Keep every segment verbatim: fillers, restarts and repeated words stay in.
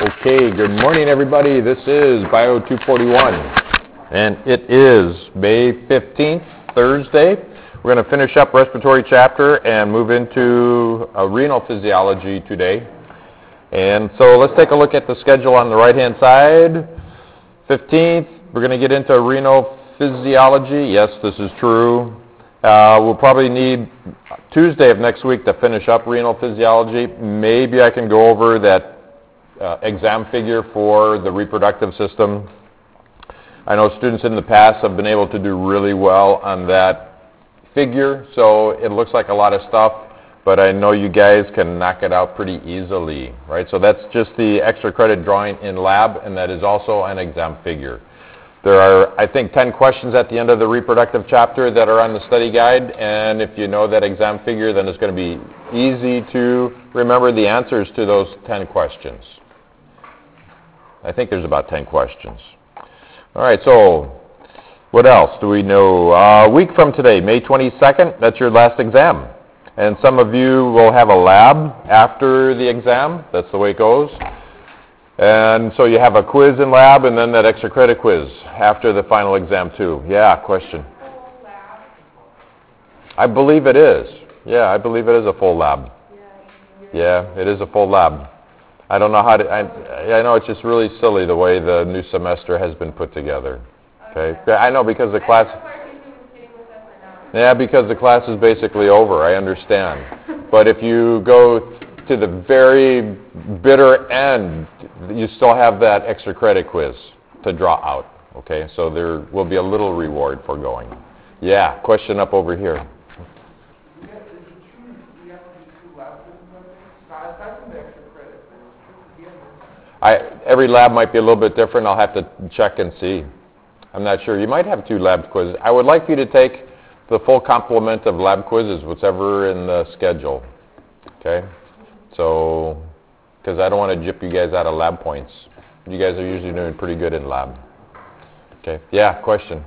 Okay, good morning everybody. This is Bio two forty-one, and it is May fifteenth, Thursday. We're going to finish up respiratory chapter and move into uh, renal physiology today. And so let's take a look at the schedule on the right-hand side. fifteenth, we're going to get into renal physiology. Yes, this is true. Uh, we'll probably need Tuesday of next week to finish up renal physiology. Maybe I can go over that Uh, exam figure for the reproductive system. I know students in the past have been able to do really well on that figure, so it looks like a lot of stuff, but I know you guys can knock it out pretty easily, right? So that's just the extra credit drawing in lab, and that is also an exam figure. There are, I think, ten questions at the end of the reproductive chapter that are on the study guide, and if you know that exam figure, then it's going to be easy to remember the answers to those ten questions. I think there's about ten questions. All right, so what else do we know? A uh, week from today, May twenty-second, that's your last exam. And some of you will have a lab after the exam. That's the way it goes. And so you have a quiz in lab and then that extra credit quiz after the final exam too. Yeah, question. I believe it is. Yeah, I believe it is a full lab. Yeah, it is a full lab. I don't know how to, I, I know it's just really silly the way the new semester has been put together. Okay? I know because the class, yeah, because the class is basically over, I understand. But if you go to the very bitter end, you still have that extra credit quiz to draw out. Okay? So there will be a little reward for going. Yeah, question up over here. I, every lab might be a little bit different. I'll have to check and see. I'm not sure. You might have two lab quizzes. I would like you to take the full complement of lab quizzes, whatever in the schedule. Okay? So, because I don't want to jip you guys out of lab points. You guys are usually doing pretty good in lab. Okay? Yeah, question.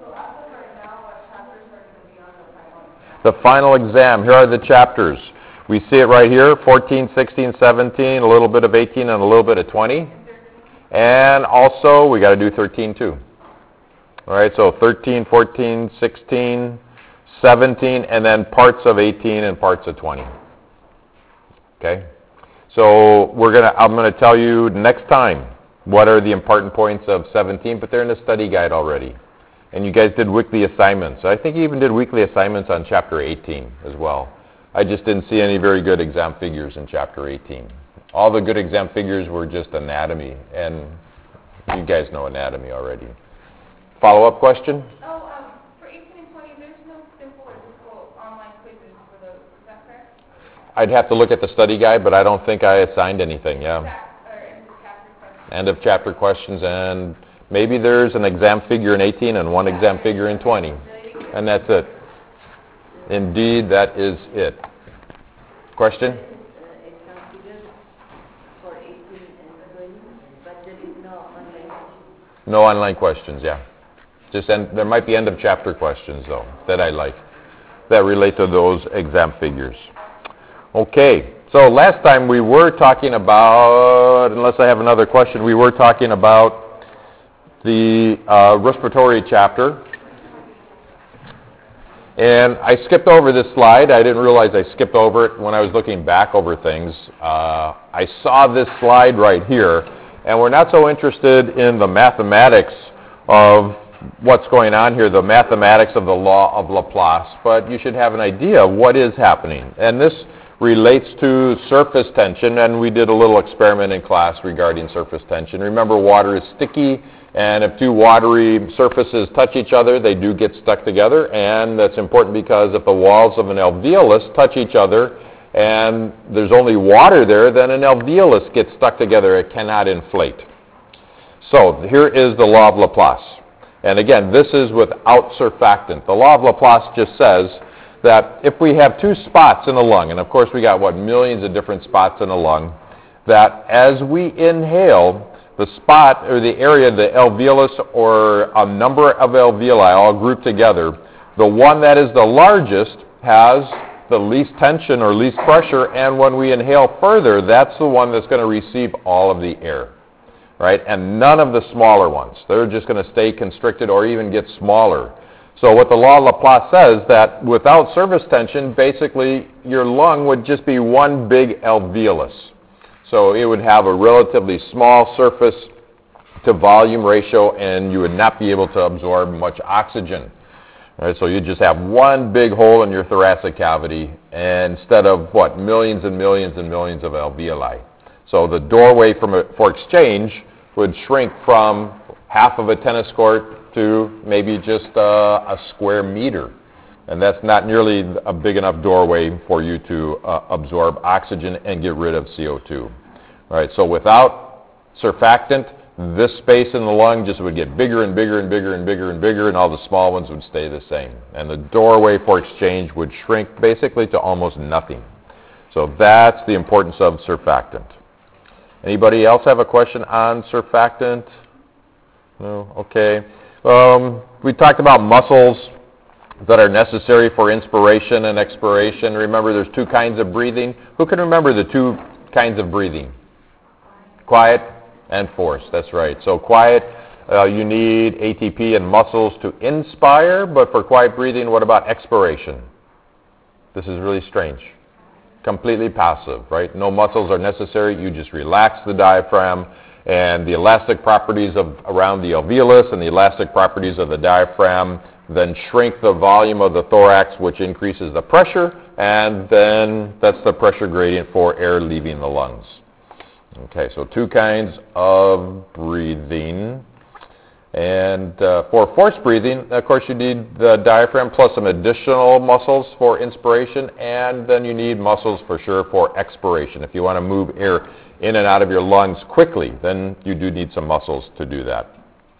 The final exam. Here are the chapters. We see it right here, fourteen, sixteen, seventeen, a little bit of eighteen, and a little bit of twenty. And also, we got to do thirteen too. All right, so thirteen, fourteen, sixteen, seventeen, and then parts of eighteen and parts of twenty. Okay? So we're gonna. I'm going to tell you next time what are the important points of seventeen, but they're in the study guide already. And you guys did weekly assignments. I think you even did weekly assignments on chapter eighteen as well. I just didn't see any very good exam figures in chapter eighteen. All the good exam figures were just anatomy, and you guys know anatomy already. Follow-up question? Oh, um, for eighteen and twenty, there's no simple or difficult online quizzes for those. Is that correct? I'd have to look at the study guide, but I don't think I assigned anything, yeah. Or end of chapter questions. End of chapter questions, and maybe there's an exam figure in eighteen and one exam figure in twenty, and that's it. Indeed, that is it. Question? No online questions, yeah. Just end, there might be end of chapter questions, though, that I like, that relate to those exam figures. Okay, so last time we were talking about, unless I have another question, we were talking about the uh, respiratory chapter. And I skipped over this slide. I didn't realize I skipped over it when I was looking back over things. Uh, I saw this slide right here, and we're not so interested in the mathematics of what's going on here, the mathematics of the law of Laplace, but you should have an idea of what is happening. And this relates to surface tension, and we did a little experiment in class regarding surface tension. Remember, water is sticky, and if two watery surfaces touch each other, they do get stuck together, and that's important because if the walls of an alveolus touch each other and there's only water there, then an alveolus gets stuck together. It cannot inflate. So here is the law of Laplace. And again, this is without surfactant. The law of Laplace just says that if we have two spots in the lung, and of course we got, what, millions of different spots in the lung, that as we inhale, the spot or the area, the alveolus or a number of alveoli all grouped together, the one that is the largest has the least tension or least pressure, and when we inhale further, that's the one that's going to receive all of the air, right? And none of the smaller ones. They're just going to stay constricted or even get smaller. So what the law of Laplace says, that without surface tension, basically your lung would just be one big alveolus. So it would have a relatively small surface to volume ratio, and you would not be able to absorb much oxygen. All right, so you just have one big hole in your thoracic cavity, and instead of, what, millions and millions and millions of alveoli. So the doorway from a, for exchange would shrink from half of a tennis court to maybe just uh, a square meter. And that's not nearly a big enough doorway for you to uh, absorb oxygen and get rid of C O two. All right, so without surfactant, this space in the lung just would get bigger and bigger and bigger and bigger and bigger, and all the small ones would stay the same. And the doorway for exchange would shrink basically to almost nothing. So that's the importance of surfactant. Anybody else have a question on surfactant? No? Okay. Um, we talked about muscles that are necessary for inspiration and expiration. Remember, there's two kinds of breathing. Who can remember the two kinds of breathing? Quiet and forced. That's right. So quiet, uh, you need A T P and muscles to inspire, but for quiet breathing, what about expiration? This is really strange. Completely passive, right? No muscles are necessary. You just relax the diaphragm, and the elastic properties of around the alveolus and the elastic properties of the diaphragm then shrink the volume of the thorax, which increases the pressure, and then that's the pressure gradient for air leaving the lungs. Okay, so two kinds of breathing. And uh, for forced breathing, of course, you need the diaphragm plus some additional muscles for inspiration, and then you need muscles for sure for expiration. If you want to move air in and out of your lungs quickly, then you do need some muscles to do that.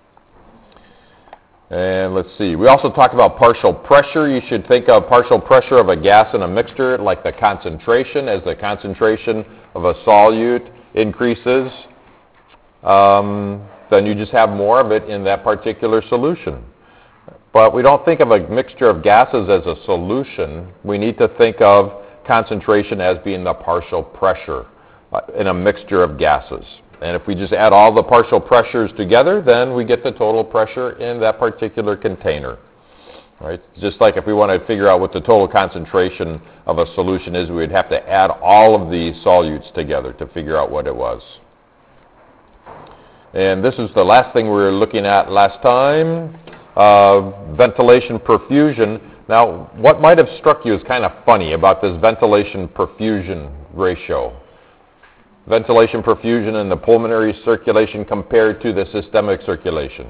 And let's see, we also talked about partial pressure. You should think of partial pressure of a gas in a mixture like the concentration. As the concentration of a solute increases, um, then you just have more of it in that particular solution. But we don't think of a mixture of gases as a solution. We need to think of concentration as being the partial pressure uh, in a mixture of gases. And if we just add all the partial pressures together, then we get the total pressure in that particular container. Right? Just like if we want to figure out what the total concentration of a solution is, we would have to add all of the solutes together to figure out what it was. And this is the last thing we were looking at last time, uh, ventilation perfusion. Now, what might have struck you as kind of funny about this ventilation perfusion ratio? Ventilation perfusion in the pulmonary circulation compared to the systemic circulation.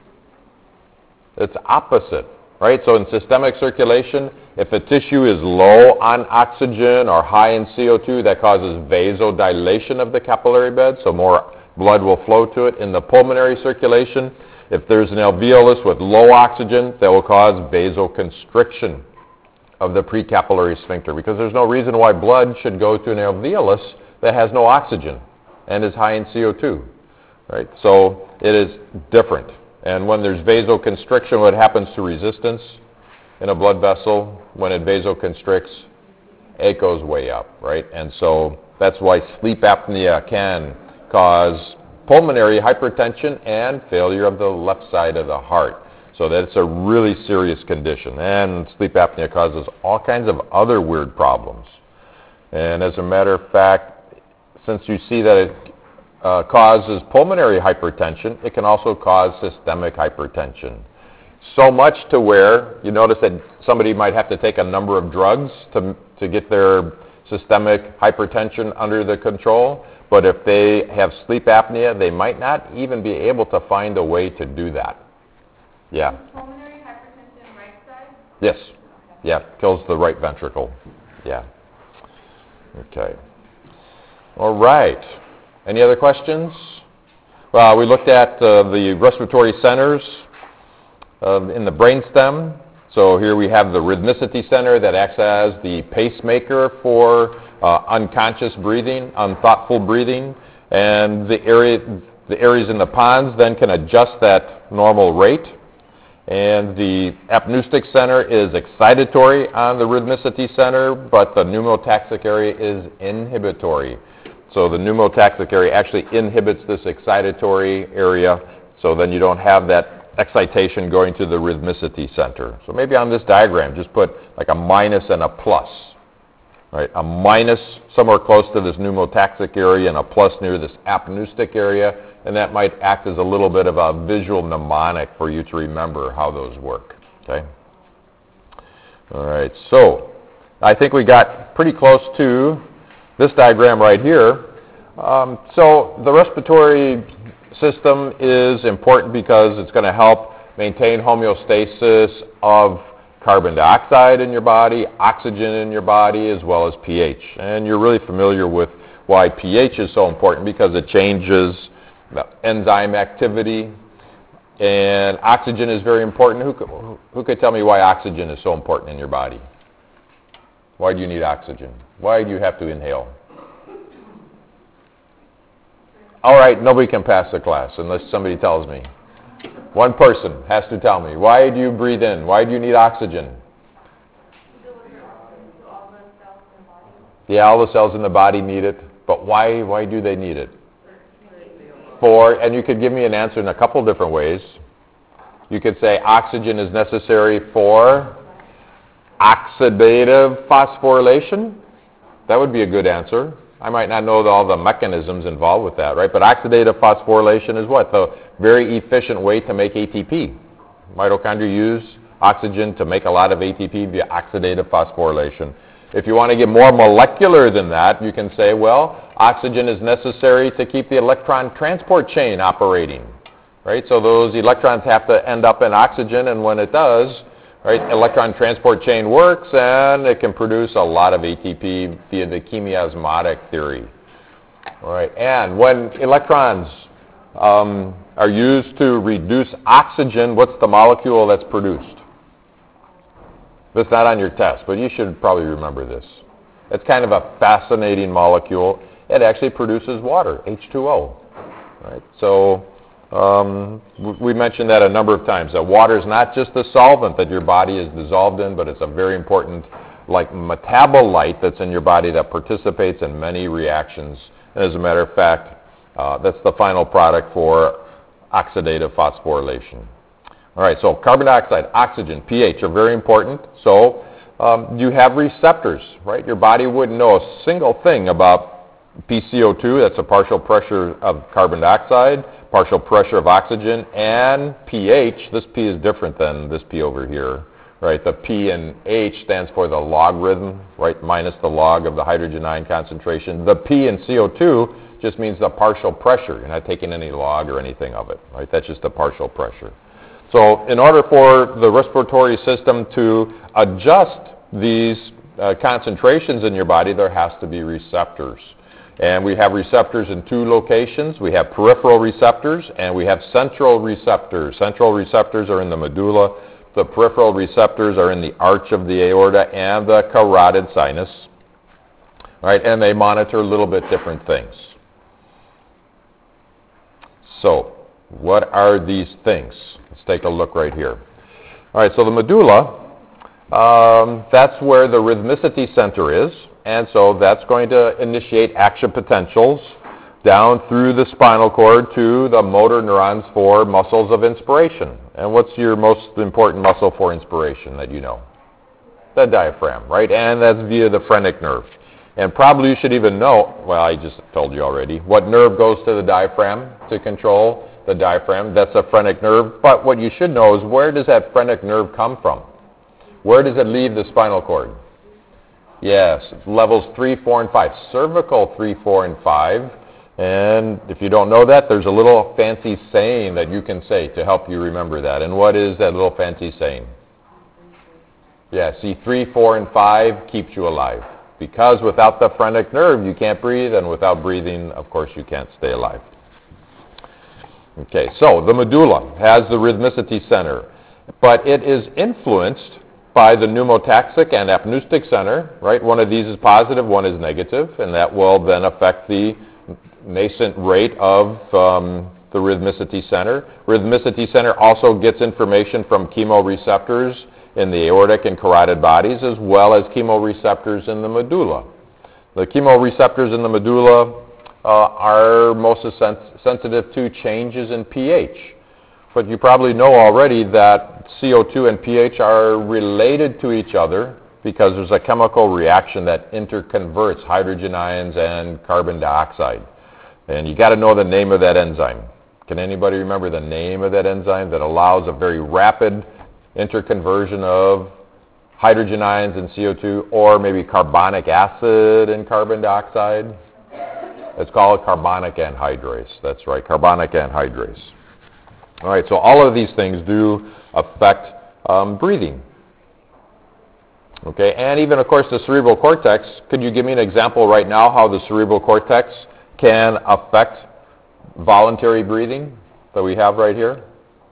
It's opposite, right? So in systemic circulation, if a tissue is low on oxygen or high in C O two, that causes vasodilation of the capillary bed, so more blood will flow to it. In the pulmonary circulation, if there's an alveolus with low oxygen, that will cause vasoconstriction of the precapillary sphincter, because there's no reason why blood should go to an alveolus that has no oxygen and is high in C O two, right? So it is different. And when there's vasoconstriction, what happens to resistance in a blood vessel? When it vasoconstricts, it goes way up, right? And so that's why sleep apnea can cause pulmonary hypertension and failure of the left side of the heart. So that's a really serious condition. And sleep apnea causes all kinds of other weird problems. And as a matter of fact, since you see that it uh, causes pulmonary hypertension, it can also cause systemic hypertension. So much to where you notice that somebody might have to take a number of drugs to, to get their systemic hypertension under the control. But if they have sleep apnea, they might not even be able to find a way to do that. Yeah. Is pulmonary hypertension right side? Yes. Yeah, kills the right ventricle. Yeah. Okay. All right. Any other questions? Well, we looked at uh, the respiratory centers uh, in the brainstem. So here we have the rhythmicity center that acts as the pacemaker for uh, unconscious breathing, unthoughtful breathing, and the area, the areas in the pons then can adjust that normal rate. And the apneustic center is excitatory on the rhythmicity center, but the pneumotaxic area is inhibitory. So the pneumotaxic area actually inhibits this excitatory area, so then you don't have that excitation going to the rhythmicity center. So maybe on this diagram, just put like a minus and a plus. Right? A minus somewhere close to this pneumotaxic area and a plus near this apneustic area, and that might act as a little bit of a visual mnemonic for you to remember how those work. Okay? All right, so I think we got pretty close to this diagram right here. Um, so the respiratory system is important because it's going to help maintain homeostasis of carbon dioxide in your body, oxygen in your body, as well as pH. And you're really familiar with why pH is so important because it changes the enzyme activity. And oxygen is very important. Who could, who could tell me why oxygen is so important in your body? Why do you need oxygen? Why do you have to inhale? All right, nobody can pass the class unless somebody tells me. One person has to tell me. Why do you breathe in? Why do you need oxygen? Yeah, all the cells in the body need it. But why, why do they need it? For, and you could give me an answer in a couple different ways. You could say oxygen is necessary for oxidative phosphorylation. That would be a good answer. I might not know all the mechanisms involved with that, right? But oxidative phosphorylation is what? The very efficient way to make A T P. Mitochondria use oxygen to make a lot of A T P via oxidative phosphorylation. If you want to get more molecular than that, you can say, well, oxygen is necessary to keep the electron transport chain operating, right? So those electrons have to end up in oxygen, and when it does, right, electron transport chain works, and it can produce a lot of A T P via the chemiosmotic theory. All right, and when electrons um, are used to reduce oxygen, what's the molecule that's produced? That's not on your test, but you should probably remember this. It's kind of a fascinating molecule. It actually produces water, H two O. Right? So um, we mentioned that a number of times, that water is not just a solvent that your body is dissolved in, but it's a very important like metabolite that's in your body that participates in many reactions. And as a matter of fact, uh, that's the final product for oxidative phosphorylation. All right, so carbon dioxide, oxygen, pH are very important. So um, you have receptors, right? Your body wouldn't know a single thing about P C O two, that's a partial pressure of carbon dioxide, partial pressure of oxygen, and pH. This P is different than this P over here, right? The P in H stands for the logarithm, right, minus the log of the hydrogen ion concentration. The P in C O two just means the partial pressure. You're not taking any log or anything of it, right? That's just a partial pressure. So in order for the respiratory system to adjust these uh, concentrations in your body, there has to be receptors. And we have receptors in two locations. We have peripheral receptors and we have central receptors. Central receptors are in the medulla. The peripheral receptors are in the arch of the aorta and the carotid sinus. Right? And they monitor a little bit different things. So, what are these things? Let's take a look right here. All right, so the medulla, um, that's where the rhythmicity center is. And so that's going to initiate action potentials down through the spinal cord to the motor neurons for muscles of inspiration. And what's your most important muscle for inspiration that you know? The diaphragm, right? And that's via the phrenic nerve. And probably you should even know, well, I just told you already, what nerve goes to the diaphragm to control the diaphragm. That's a phrenic nerve. But what you should know is, where does that phrenic nerve come from? Where does it leave the spinal cord? Yes, levels three, four, and five. Cervical three, four, and five. And if you don't know that, there's a little fancy saying that you can say to help you remember that. And what is that little fancy saying? Yeah, see, three, four, and five keeps you alive. Because without the phrenic nerve, you can't breathe, and without breathing, of course, you can't stay alive. Okay, so the medulla has the rhythmicity center, but it is influenced by the pneumotaxic and apneustic center, right? One of these is positive, one is negative, and that will then affect the nascent rate of um, the rhythmicity center. Rhythmicity center also gets information from chemoreceptors in the aortic and carotid bodies, as well as chemoreceptors in the medulla. The chemoreceptors in the medulla uh, are most sens- sensitive to changes in pH. But you probably know already that C O two and pH are related to each other because there's a chemical reaction that interconverts hydrogen ions and carbon dioxide. And you got to know the name of that enzyme. Can anybody remember the name of that enzyme that allows a very rapid interconversion of hydrogen ions and C O two, or maybe carbonic acid and carbon dioxide? It's called carbonic anhydrase. That's right, carbonic anhydrase. All right, so all of these things do affect um, breathing. Okay, and even, of course, the cerebral cortex. Could you give me an example right now how the cerebral cortex can affect voluntary breathing that we have right here?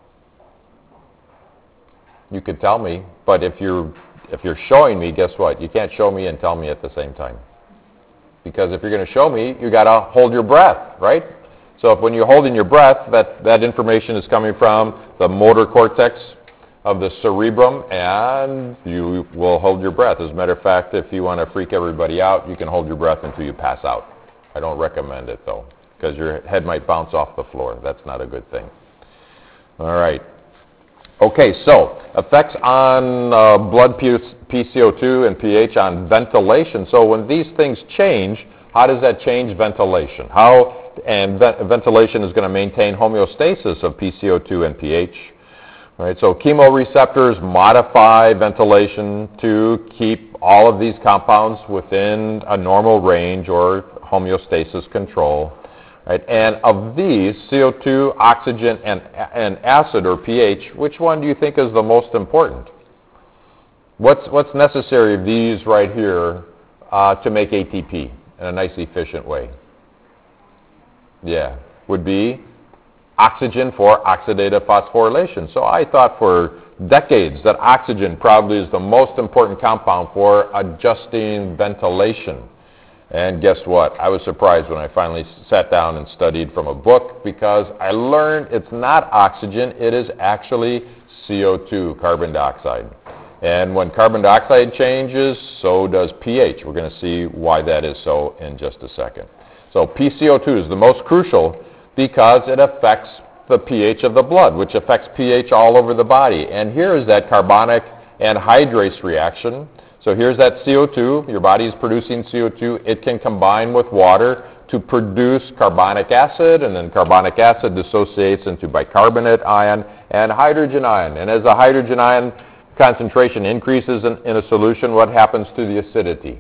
You could tell me, but if you're if you're showing me, guess what? You can't show me and tell me at the same time. Because if you're going to show me, you got to hold your breath, right? So if when you're holding your breath, that, that information is coming from the motor cortex of the cerebrum, and you will hold your breath. As a matter of fact, if you want to freak everybody out, you can hold your breath until you pass out. I don't recommend it, though, because your head might bounce off the floor. That's not a good thing. All right. Okay, so effects on uh, blood P C O two and pH on ventilation. So when these things change, how does that change ventilation? How and ve- ventilation is going to maintain homeostasis of P C O two and pH. All right, so chemoreceptors modify ventilation to keep all of these compounds within a normal range or homeostasis control. Right? And of these, C O two, oxygen, and, and acid, or pH, which one do you think is the most important? What's, what's necessary of these right here uh, to make A T P in a nice, efficient way? Yeah, would be oxygen for oxidative phosphorylation. So I thought for decades that oxygen probably is the most important compound for adjusting ventilation. And guess what? I was surprised when I finally sat down and studied from a book, because I learned it's not oxygen, it is actually C O two, carbon dioxide. And when carbon dioxide changes, so does pH. We're going to see why that is so in just a second. So P C O two is the most crucial because it affects the pH of the blood, which affects pH all over the body. And here is that carbonic anhydrase reaction. So here's that C O two. Your body is producing C O two. It can combine with water to produce carbonic acid, and then carbonic acid dissociates into bicarbonate ion and hydrogen ion. And as the hydrogen ion concentration increases in, in a solution, what happens to the acidity?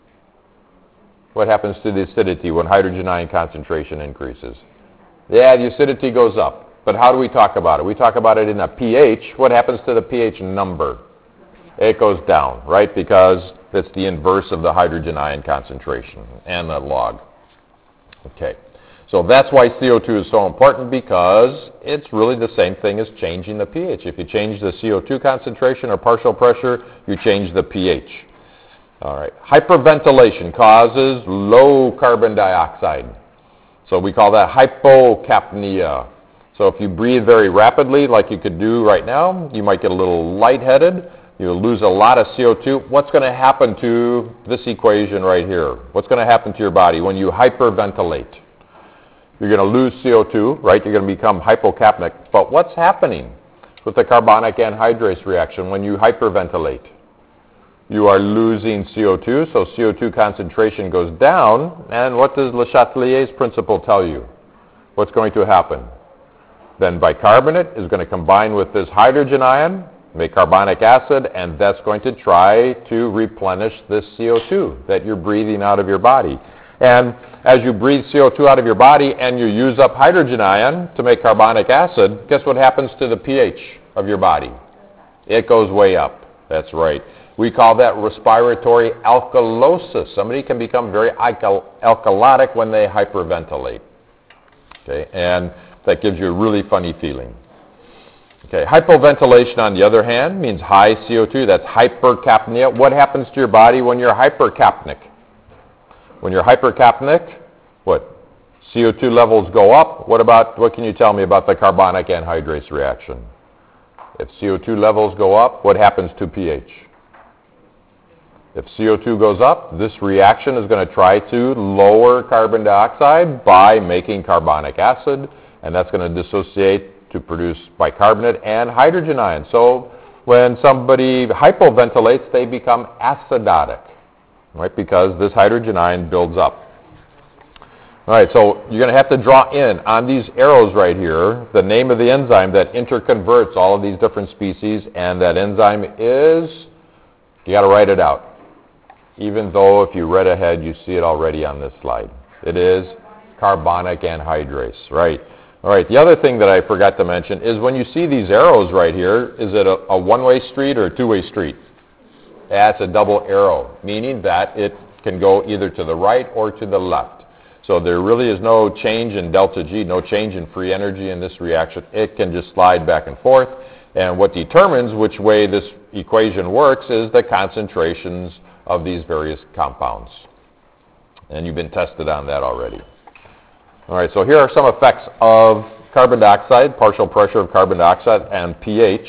What happens to the acidity when hydrogen ion concentration increases? Yeah, the acidity goes up. But how do we talk about it? We talk about it in a pH. What happens to the pH number? It goes down, right? Because that's the inverse of the hydrogen ion concentration and the log. Okay. So that's why C O two is so important, because it's really the same thing as changing the pH. If you change the C O two concentration or partial pressure, you change the pH. All right. Hyperventilation causes low carbon dioxide. So we call that hypocapnia. So if you breathe very rapidly, like you could do right now, you might get a little lightheaded. You'll lose a lot of C O two. What's going to happen to this equation right here? What's going to happen to your body when you hyperventilate? You're going to lose C O two, right? You're going to become hypocapnic. But what's happening with the carbonic anhydrase reaction when you hyperventilate? You are losing C O two, so C O two concentration goes down. And what does Le Chatelier's principle tell you? What's going to happen? Then bicarbonate is going to combine with this hydrogen ion, make carbonic acid, and that's going to try to replenish this C O two that you're breathing out of your body. And as you breathe C O two out of your body and you use up hydrogen ion to make carbonic acid, guess what happens to the pH of your body? It goes way up. That's right. We call that respiratory alkalosis. Somebody can become very alkal- alkalotic when they hyperventilate. Okay, and that gives you a really funny feeling. Okay, hypoventilation, on the other hand, means high C O two. That's hypercapnia. What happens to your body when you're hypercapnic? When you're hypercapnic, what? C O two levels go up. What about, what can you tell me about the carbonic anhydrase reaction? If C O two levels go up, what happens to pH? If C O two goes up, this reaction is going to try to lower carbon dioxide by making carbonic acid, and that's going to dissociate to produce bicarbonate and hydrogen ions. So when somebody hypoventilates, they become acidotic, right, because this hydrogen ion builds up. All right, so you're going to have to draw in on these arrows right here the name of the enzyme that interconverts all of these different species, and that enzyme is, you got to write it out. Even though if you read ahead, you see it already on this slide. It is carbonic anhydrase, right? All right, the other thing that I forgot to mention is when you see these arrows right here, is it a, a one-way street or a two-way street? That's a double arrow, meaning that it can go either to the right or to the left. So there really is no change in delta G, no change in free energy in this reaction. It can just slide back and forth. And what determines which way this equation works is the concentrations of these various compounds. And you've been tested on that already. All right, so here are some effects of carbon dioxide, partial pressure of carbon dioxide, and pH.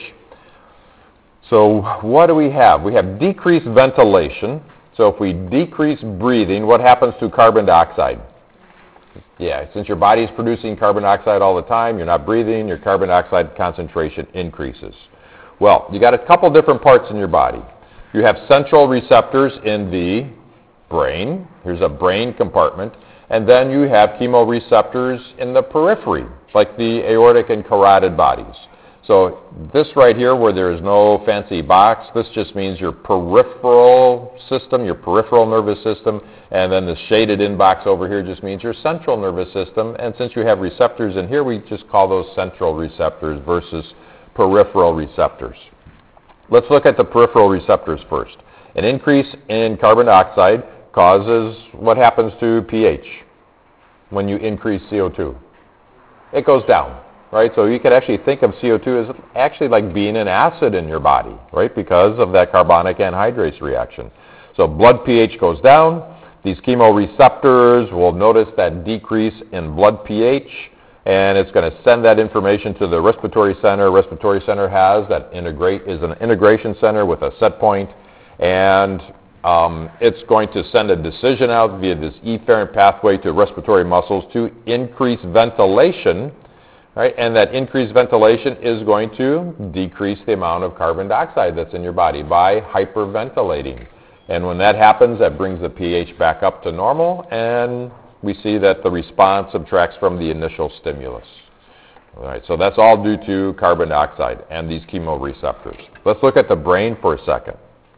So what do we have? We have decreased ventilation. So if we decrease breathing, what happens to carbon dioxide? Yeah, since your body is producing carbon dioxide all the time, you're not breathing, your carbon dioxide concentration increases. Well, you got a couple different parts in your body. You have central receptors in the brain. Here's a brain compartment. And then you have chemoreceptors in the periphery, like the aortic and carotid bodies. So this right here, where there is no fancy box, this just means your peripheral system, your peripheral nervous system, and then the shaded in box over here just means your central nervous system. And since you have receptors in here, we just call those central receptors versus peripheral receptors. Let's look at the peripheral receptors first. An increase in carbon dioxide causes what happens to pH when you increase C O two? It goes down, right? So you could actually think of C O two as actually like being an acid in your body, right, because of that carbonic anhydrase reaction. So blood pH goes down. These chemoreceptors will notice that decrease in blood pH, and it's going to send that information to the respiratory center. Respiratory center has that integrate is an integration center with a set point, and um, it's going to send a decision out via this efferent pathway to respiratory muscles to increase ventilation, right? And that increased ventilation is going to decrease the amount of carbon dioxide that's in your body by hyperventilating. And when that happens, that brings the pH back up to normal, and we see that the response subtracts from the initial stimulus. All right, so that's all due to carbon dioxide and these chemoreceptors. Let's look at the brain for a second.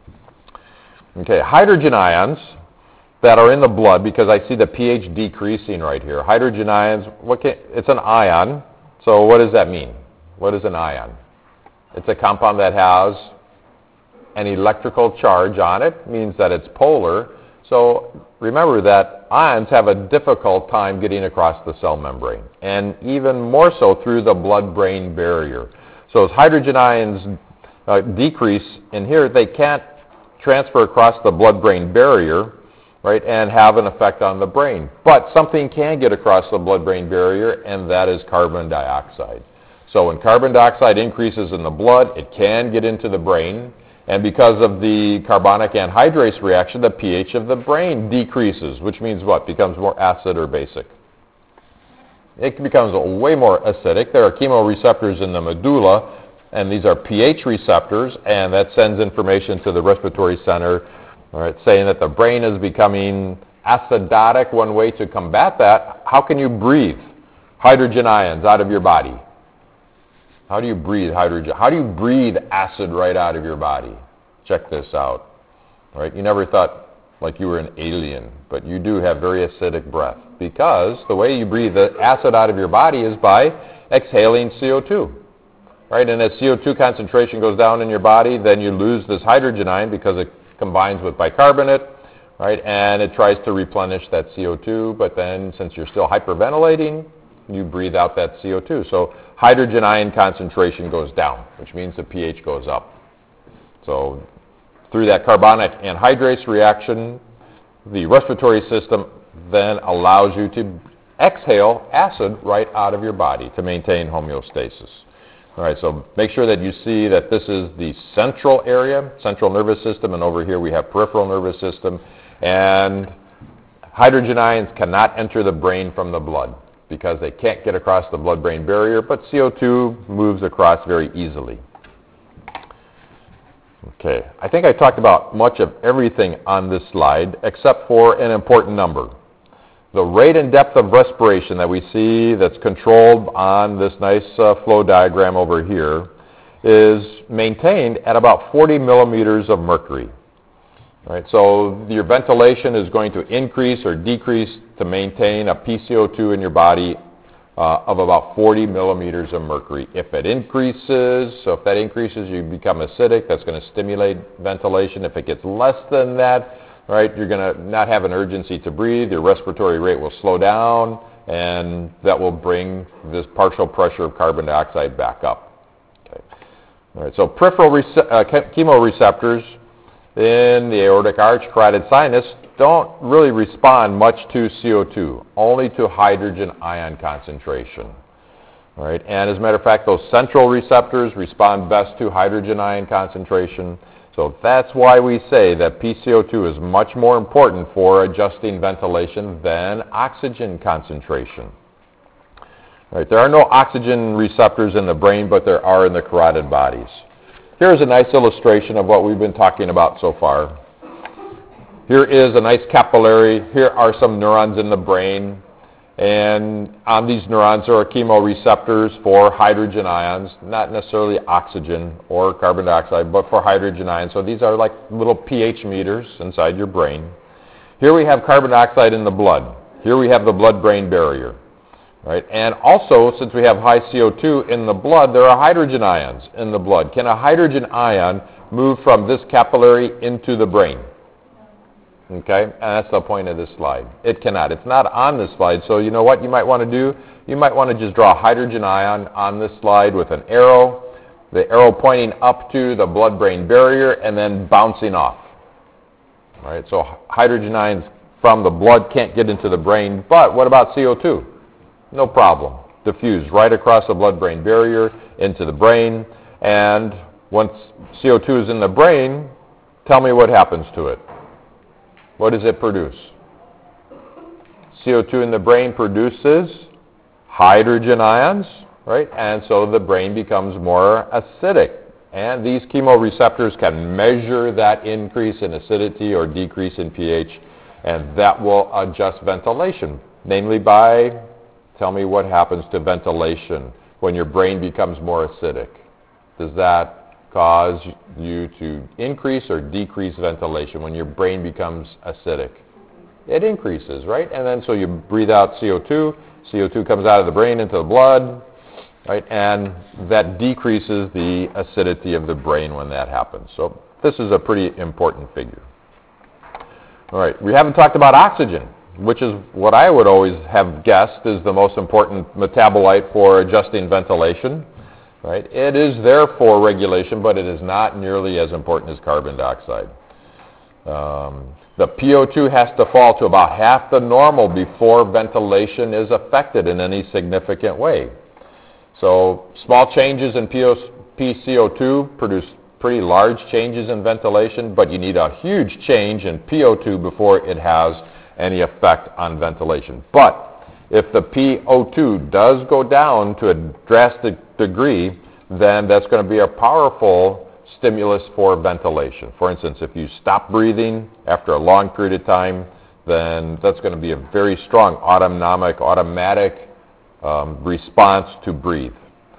Okay, hydrogen ions that are in the blood, because I see the pH decreasing right here. Hydrogen ions, what can, it's an ion, so what does that mean? What is an ion? It's a compound that has an electrical charge on it, means that it's polar. So remember that ions have a difficult time getting across the cell membrane, and even more so through the blood-brain barrier. So as hydrogen ions uh, decrease in here, they can't transfer across the blood-brain barrier, right, and have an effect on the brain. But something can get across the blood-brain barrier, and that is carbon dioxide. So when carbon dioxide increases in the blood, it can get into the brain. And because of the carbonic anhydrase reaction, the pH of the brain decreases, which means what? Becomes more acid or basic. It becomes way more acidic. There are chemoreceptors in the medulla, and these are pH receptors, and that sends information to the respiratory center, all right, saying that the brain is becoming acidotic. One way to combat that, how can you breathe hydrogen ions out of your body? How do you breathe hydrogen? How do you breathe acid right out of your body? Check this out. All right, you never thought like you were an alien, but you do have very acidic breath, because the way you breathe the acid out of your body is by exhaling C O two. Right, and as C O two concentration goes down in your body, then you lose this hydrogen ion because it combines with bicarbonate, right, and it tries to replenish that C O two, but then since you're still hyperventilating, you breathe out that C O two. So hydrogen ion concentration goes down, which means the pH goes up. So through that carbonic anhydrase reaction, the respiratory system then allows you to exhale acid right out of your body to maintain homeostasis. All right, so make sure that you see that this is the central area, central nervous system, and over here we have peripheral nervous system, and hydrogen ions cannot enter the brain from the blood because they can't get across the blood-brain barrier, but C O two moves across very easily. Okay, I think I talked about much of everything on this slide except for an important number. The rate and depth of respiration that we see that's controlled on this nice uh, flow diagram over here is maintained at about forty millimeters of mercury. All right, so your ventilation is going to increase or decrease to maintain a P C O two in your body uh, of about forty millimeters of mercury. If it increases, so if that increases, you become acidic, that's going to stimulate ventilation. If it gets less than that, right, you're going to not have an urgency to breathe, your respiratory rate will slow down, and that will bring this partial pressure of carbon dioxide back up. Okay. All right, so peripheral rece- uh, chemoreceptors in the aortic arch, carotid sinus, don't really respond much to C O two, only to hydrogen ion concentration. All right, and as a matter of fact, those central receptors respond best to hydrogen ion concentration. So that's why we say that P C O two is much more important for adjusting ventilation than oxygen concentration. All right, there are no oxygen receptors in the brain, but there are in the carotid bodies. Here's a nice illustration of what we've been talking about so far. Here is a nice capillary. Here are some neurons in the brain. And on these neurons there are chemoreceptors for hydrogen ions, not necessarily oxygen or carbon dioxide, but for hydrogen ions. So these are like little pH meters inside your brain. Here we have carbon dioxide in the blood. Here we have the blood-brain barrier. Right? And also, since we have high C O two in the blood, there are hydrogen ions in the blood. Can a hydrogen ion move from this capillary into the brain? Okay, and that's the point of this slide. It cannot. It's not on this slide, so you know what you might want to do? You might want to just draw a hydrogen ion on this slide with an arrow, the arrow pointing up to the blood-brain barrier and then bouncing off. All right, so hydrogen ions from the blood can't get into the brain, but what about C O two? No problem. Diffuse right across the blood-brain barrier into the brain, and once C O two is in the brain, tell me what happens to it. What does it produce? C O two in the brain produces hydrogen ions, right? And so the brain becomes more acidic. And these chemoreceptors can measure that increase in acidity or decrease in pH, and that will adjust ventilation, namely by, tell me what happens to ventilation when your brain becomes more acidic. Does that cause you to increase or decrease ventilation when your brain becomes acidic? It increases, right? And then so you breathe out C O two, C O two comes out of the brain into the blood, right? And that decreases the acidity of the brain when that happens. So this is a pretty important figure. All right, we haven't talked about oxygen, which is what I would always have guessed is the most important metabolite for adjusting ventilation. Right? It is there for regulation, but it is not nearly as important as carbon dioxide. Um, the P O two has to fall to about half the normal before ventilation is affected in any significant way. So small changes in P C O two produce pretty large changes in ventilation, but you need a huge change in P O two before it has any effect on ventilation. But if the P O two does go down to a drastic degree, then that's going to be a powerful stimulus for ventilation. For instance, if you stop breathing after a long period of time, then that's going to be a very strong autonomic, automatic um, response to breathe.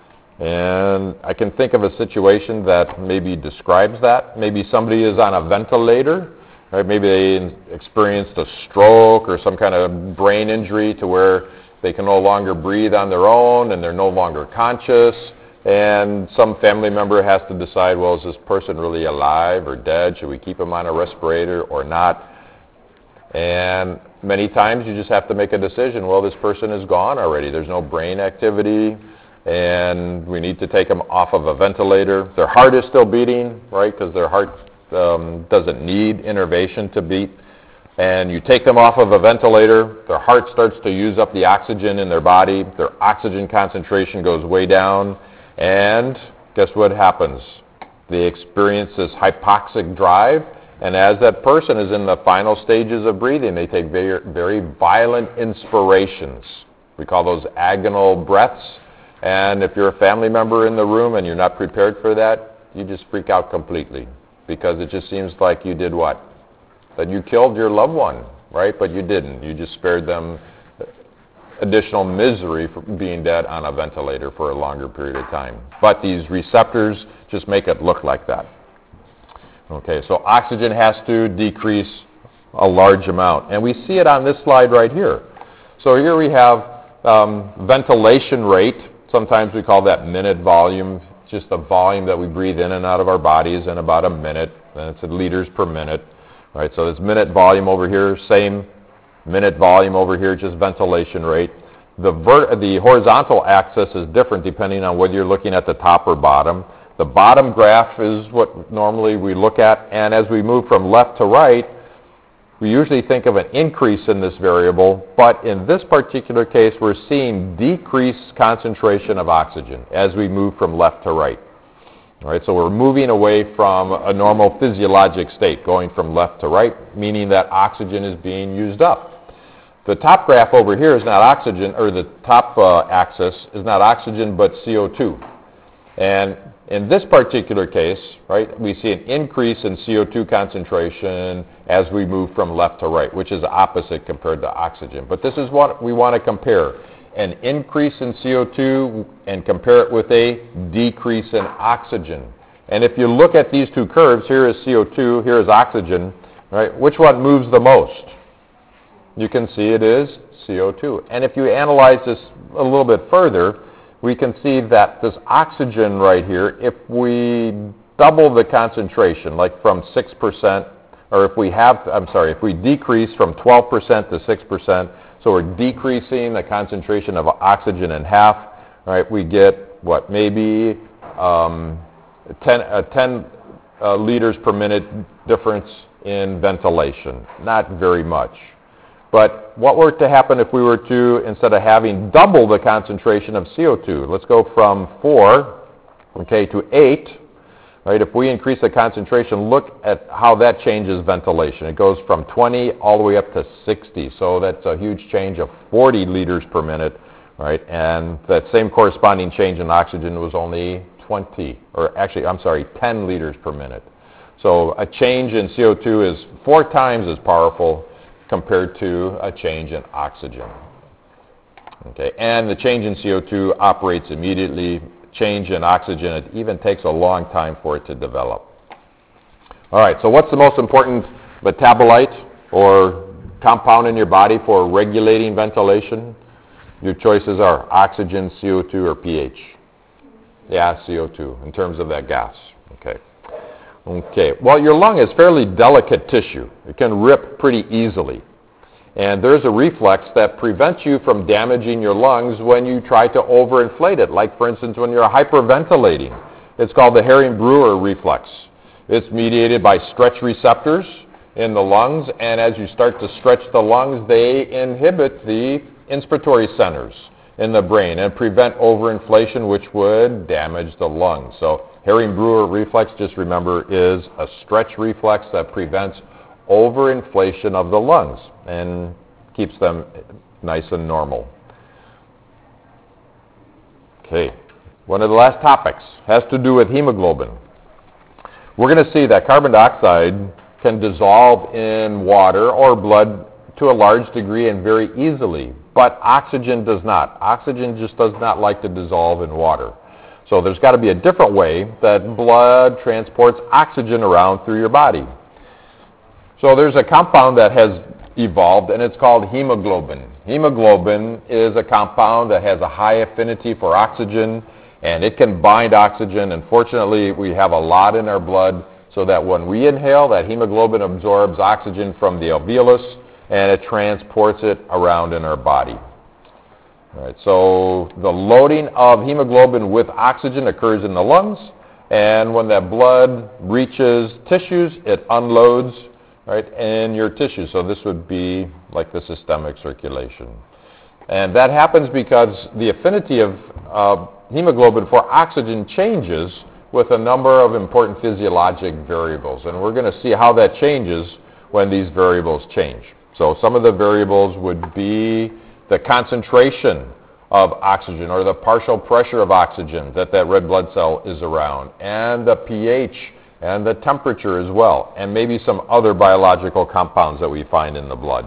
And I can think of a situation that maybe describes that. Maybe somebody is on a ventilator, right? Maybe they experienced a stroke or some kind of brain injury to where they can no longer breathe on their own and they're no longer conscious. And some family member has to decide, well, is this person really alive or dead? Should we keep him on a respirator or not? And many times you just have to make a decision. Well, this person is gone already. There's no brain activity, and we need to take them off of a ventilator. Their heart is still beating, right, because their heart um, doesn't need innervation to beat. and you take them off of a ventilator, their heart starts to use up the oxygen in their body, their oxygen concentration goes way down, and guess what happens? They experience this hypoxic drive, and as that person is in the final stages of breathing, they take very, very violent inspirations. We call those agonal breaths, and if you're a family member in the room and you're not prepared for that, you just freak out completely, because it just seems like you did what? That you killed your loved one, right? But you didn't. You just spared them additional misery for being dead on a ventilator for a longer period of time. But these receptors just make it look like that. Okay, so oxygen has to decrease a large amount. And we see it on this slide right here. So here we have um, ventilation rate. Sometimes we call that minute volume. It's just the volume that we breathe in and out of our bodies in about a minute. And it's in liters per minute. Right, so this minute volume over here, same minute volume over here, just ventilation rate. The, ver- the horizontal axis is different depending on whether you're looking at the top or bottom. The bottom graph is what normally we look at, and as we move from left to right, we usually think of an increase in this variable, but in this particular case, we're seeing decreased concentration of oxygen as we move from left to right. All right, so we're moving away from a normal physiologic state, going from left to right, meaning that oxygen is being used up. The top graph over here is not oxygen, or the top uh, axis is not oxygen, but C O two. And in this particular case, right, we see an increase in C O two concentration as we move from left to right, which is opposite compared to oxygen. But this is what we want to compare. An increase in C O two and compare it with a decrease in oxygen. And if you look at these two curves, here is C O two, here is oxygen, right? Which one moves the most? You can see it is C O two. And if you analyze this a little bit further, we can see that this oxygen right here, if we double the concentration, like from six percent, or if we have, I'm sorry, if we decrease from twelve percent to six percent, so we're decreasing the concentration of oxygen in half, right? We get, what, maybe um, ten, uh, ten uh, liters per minute difference in ventilation. Not very much. But what were to happen if we were to, instead of having double the concentration of C O two, let's go from four, okay, to eight, right? If we increase the concentration, look at how that changes ventilation. It goes from twenty all the way up to sixty. So that's a huge change of forty liters per minute, right? And that same corresponding change in oxygen was only twenty, or actually, I'm sorry, ten liters per minute. So a change in C O two is four times as powerful compared to a change in oxygen. Okay, and the change in C O two operates immediately. Change in oxygen, it even takes a long time for it to develop. All right, so what's the most important metabolite or compound in your body for regulating ventilation? Your choices are oxygen, C O two, or pH. Yeah, C O two, in terms of that gas. Okay. Okay, well, your lung is fairly delicate tissue. It can rip pretty easily. And there's a reflex that prevents you from damaging your lungs when you try to overinflate it, like, for instance, when you're hyperventilating. It's called the Hering-Brewer reflex. It's mediated by stretch receptors in the lungs, and as you start to stretch the lungs, they inhibit the inspiratory centers in the brain and prevent overinflation, which would damage the lungs. So Hering-Brewer reflex, just remember, is a stretch reflex that prevents overinflation of the lungs and keeps them nice and normal. Okay, one of the last topics has to do with hemoglobin. We're going to see that carbon dioxide can dissolve in water or blood to a large degree and very easily, but oxygen does not. Oxygen just does not like to dissolve in water. So there's got to be a different way that blood transports oxygen around through your body. So there's a compound that has evolved, and it's called hemoglobin. Hemoglobin is a compound that has a high affinity for oxygen, and it can bind oxygen. And fortunately, we have a lot in our blood so that when we inhale, that hemoglobin absorbs oxygen from the alveolus, and it transports it around in our body. All right, so the loading of hemoglobin with oxygen occurs in the lungs, and when that blood reaches tissues, it unloads right, in your tissue. So this would be like the systemic circulation. And that happens because the affinity of uh, hemoglobin for oxygen changes with a number of important physiologic variables. And we're going to see how that changes when these variables change. So some of the variables would be the concentration of oxygen or the partial pressure of oxygen that that red blood cell is around, and the pH and the temperature as well, and maybe some other biological compounds that we find in the blood.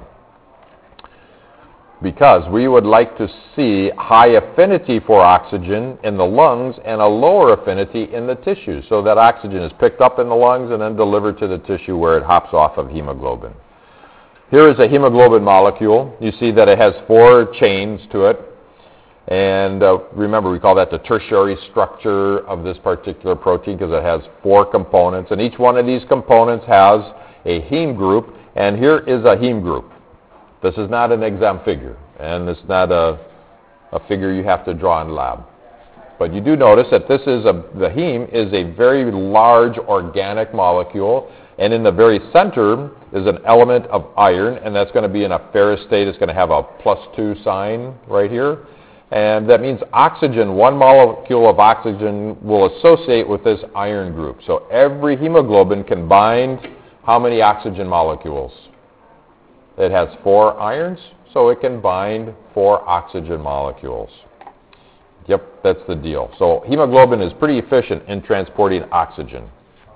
Because we would like to see high affinity for oxygen in the lungs and a lower affinity in the tissue, so that oxygen is picked up in the lungs and then delivered to the tissue where it hops off of hemoglobin. Here is a hemoglobin molecule. You see that it has four chains to it. And uh, remember, we call that the tertiary structure of this particular protein because it has four components. And each one of these components has a heme group. And here is a heme group. This is not an exam figure. And it's not a, a figure you have to draw in lab. But you do notice that this is a, the heme is a very large organic molecule. And in the very center is an element of iron. And that's going to be in a ferrous state. It's going to have a plus two sign right here. And that means oxygen, one molecule of oxygen will associate with this iron group. So every hemoglobin can bind how many oxygen molecules? It has four irons, so it can bind four oxygen molecules. Yep, that's the deal. So hemoglobin is pretty efficient in transporting oxygen.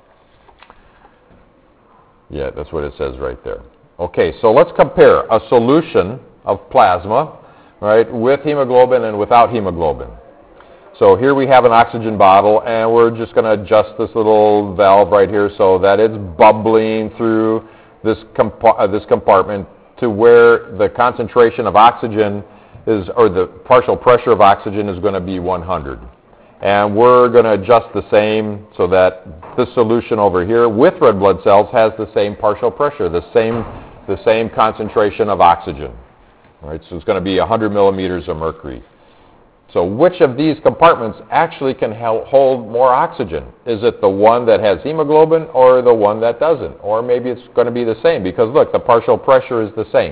Yeah, that's what it says right there. Okay, so let's compare a solution of plasma, right, with hemoglobin and without hemoglobin. So here we have an oxygen bottle, and we're just going to adjust this little valve right here so that it's bubbling through this, comp- uh, this compartment to where the concentration of oxygen is, or the partial pressure of oxygen is going to be one hundred. And we're going to adjust the same so that this solution over here with red blood cells has the same partial pressure, the same, the same concentration of oxygen. All right, so it's going to be one hundred millimeters of mercury. So which of these compartments actually can hold more oxygen? Is it the one that has hemoglobin or the one that doesn't? Or maybe it's going to be the same because, look, the partial pressure is the same.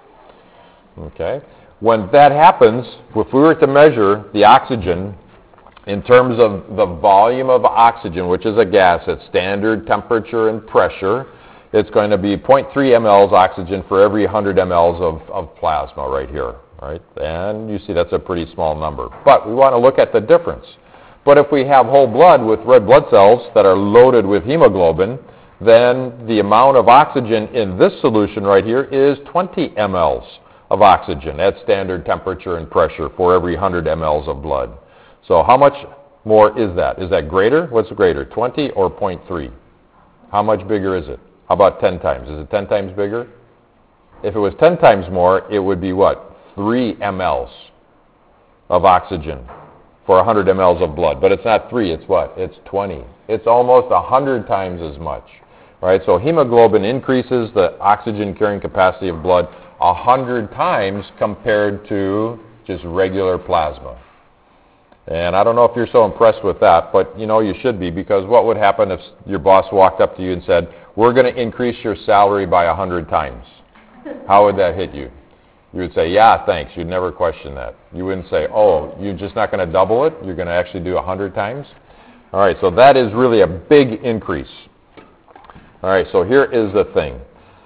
Okay? When that happens, if we were to measure the oxygen in terms of the volume of oxygen, which is a gas at standard temperature and pressure, it's going to be zero point three milliliters oxygen for every one hundred milliliters of, of plasma right here, right? And you see that's a pretty small number. But we want to look at the difference. But if we have whole blood with red blood cells that are loaded with hemoglobin, then the amount of oxygen in this solution right here is twenty milliliters of oxygen at standard temperature and pressure for every one hundred milliliters of blood. So how much more is that? Is that greater? What's greater, twenty or zero point three? How much bigger is it? How about ten times? Is it ten times bigger? If it was ten times more, it would be what? three milliliters of oxygen for one hundred milliliters of blood. But it's not three, it's what? It's twenty. It's almost one hundred times as much. Right? So hemoglobin increases the oxygen carrying capacity of blood one hundred times compared to just regular plasma. And I don't know if you're so impressed with that, but you know you should be, because what would happen if your boss walked up to you and said, we're going to increase your salary by one hundred times? How would that hit you? You would say, yeah, thanks. You'd never question that. You wouldn't say, oh, you're just not going to double it? You're going to actually do one hundred times? All right, so that is really a big increase. All right, so here is the thing.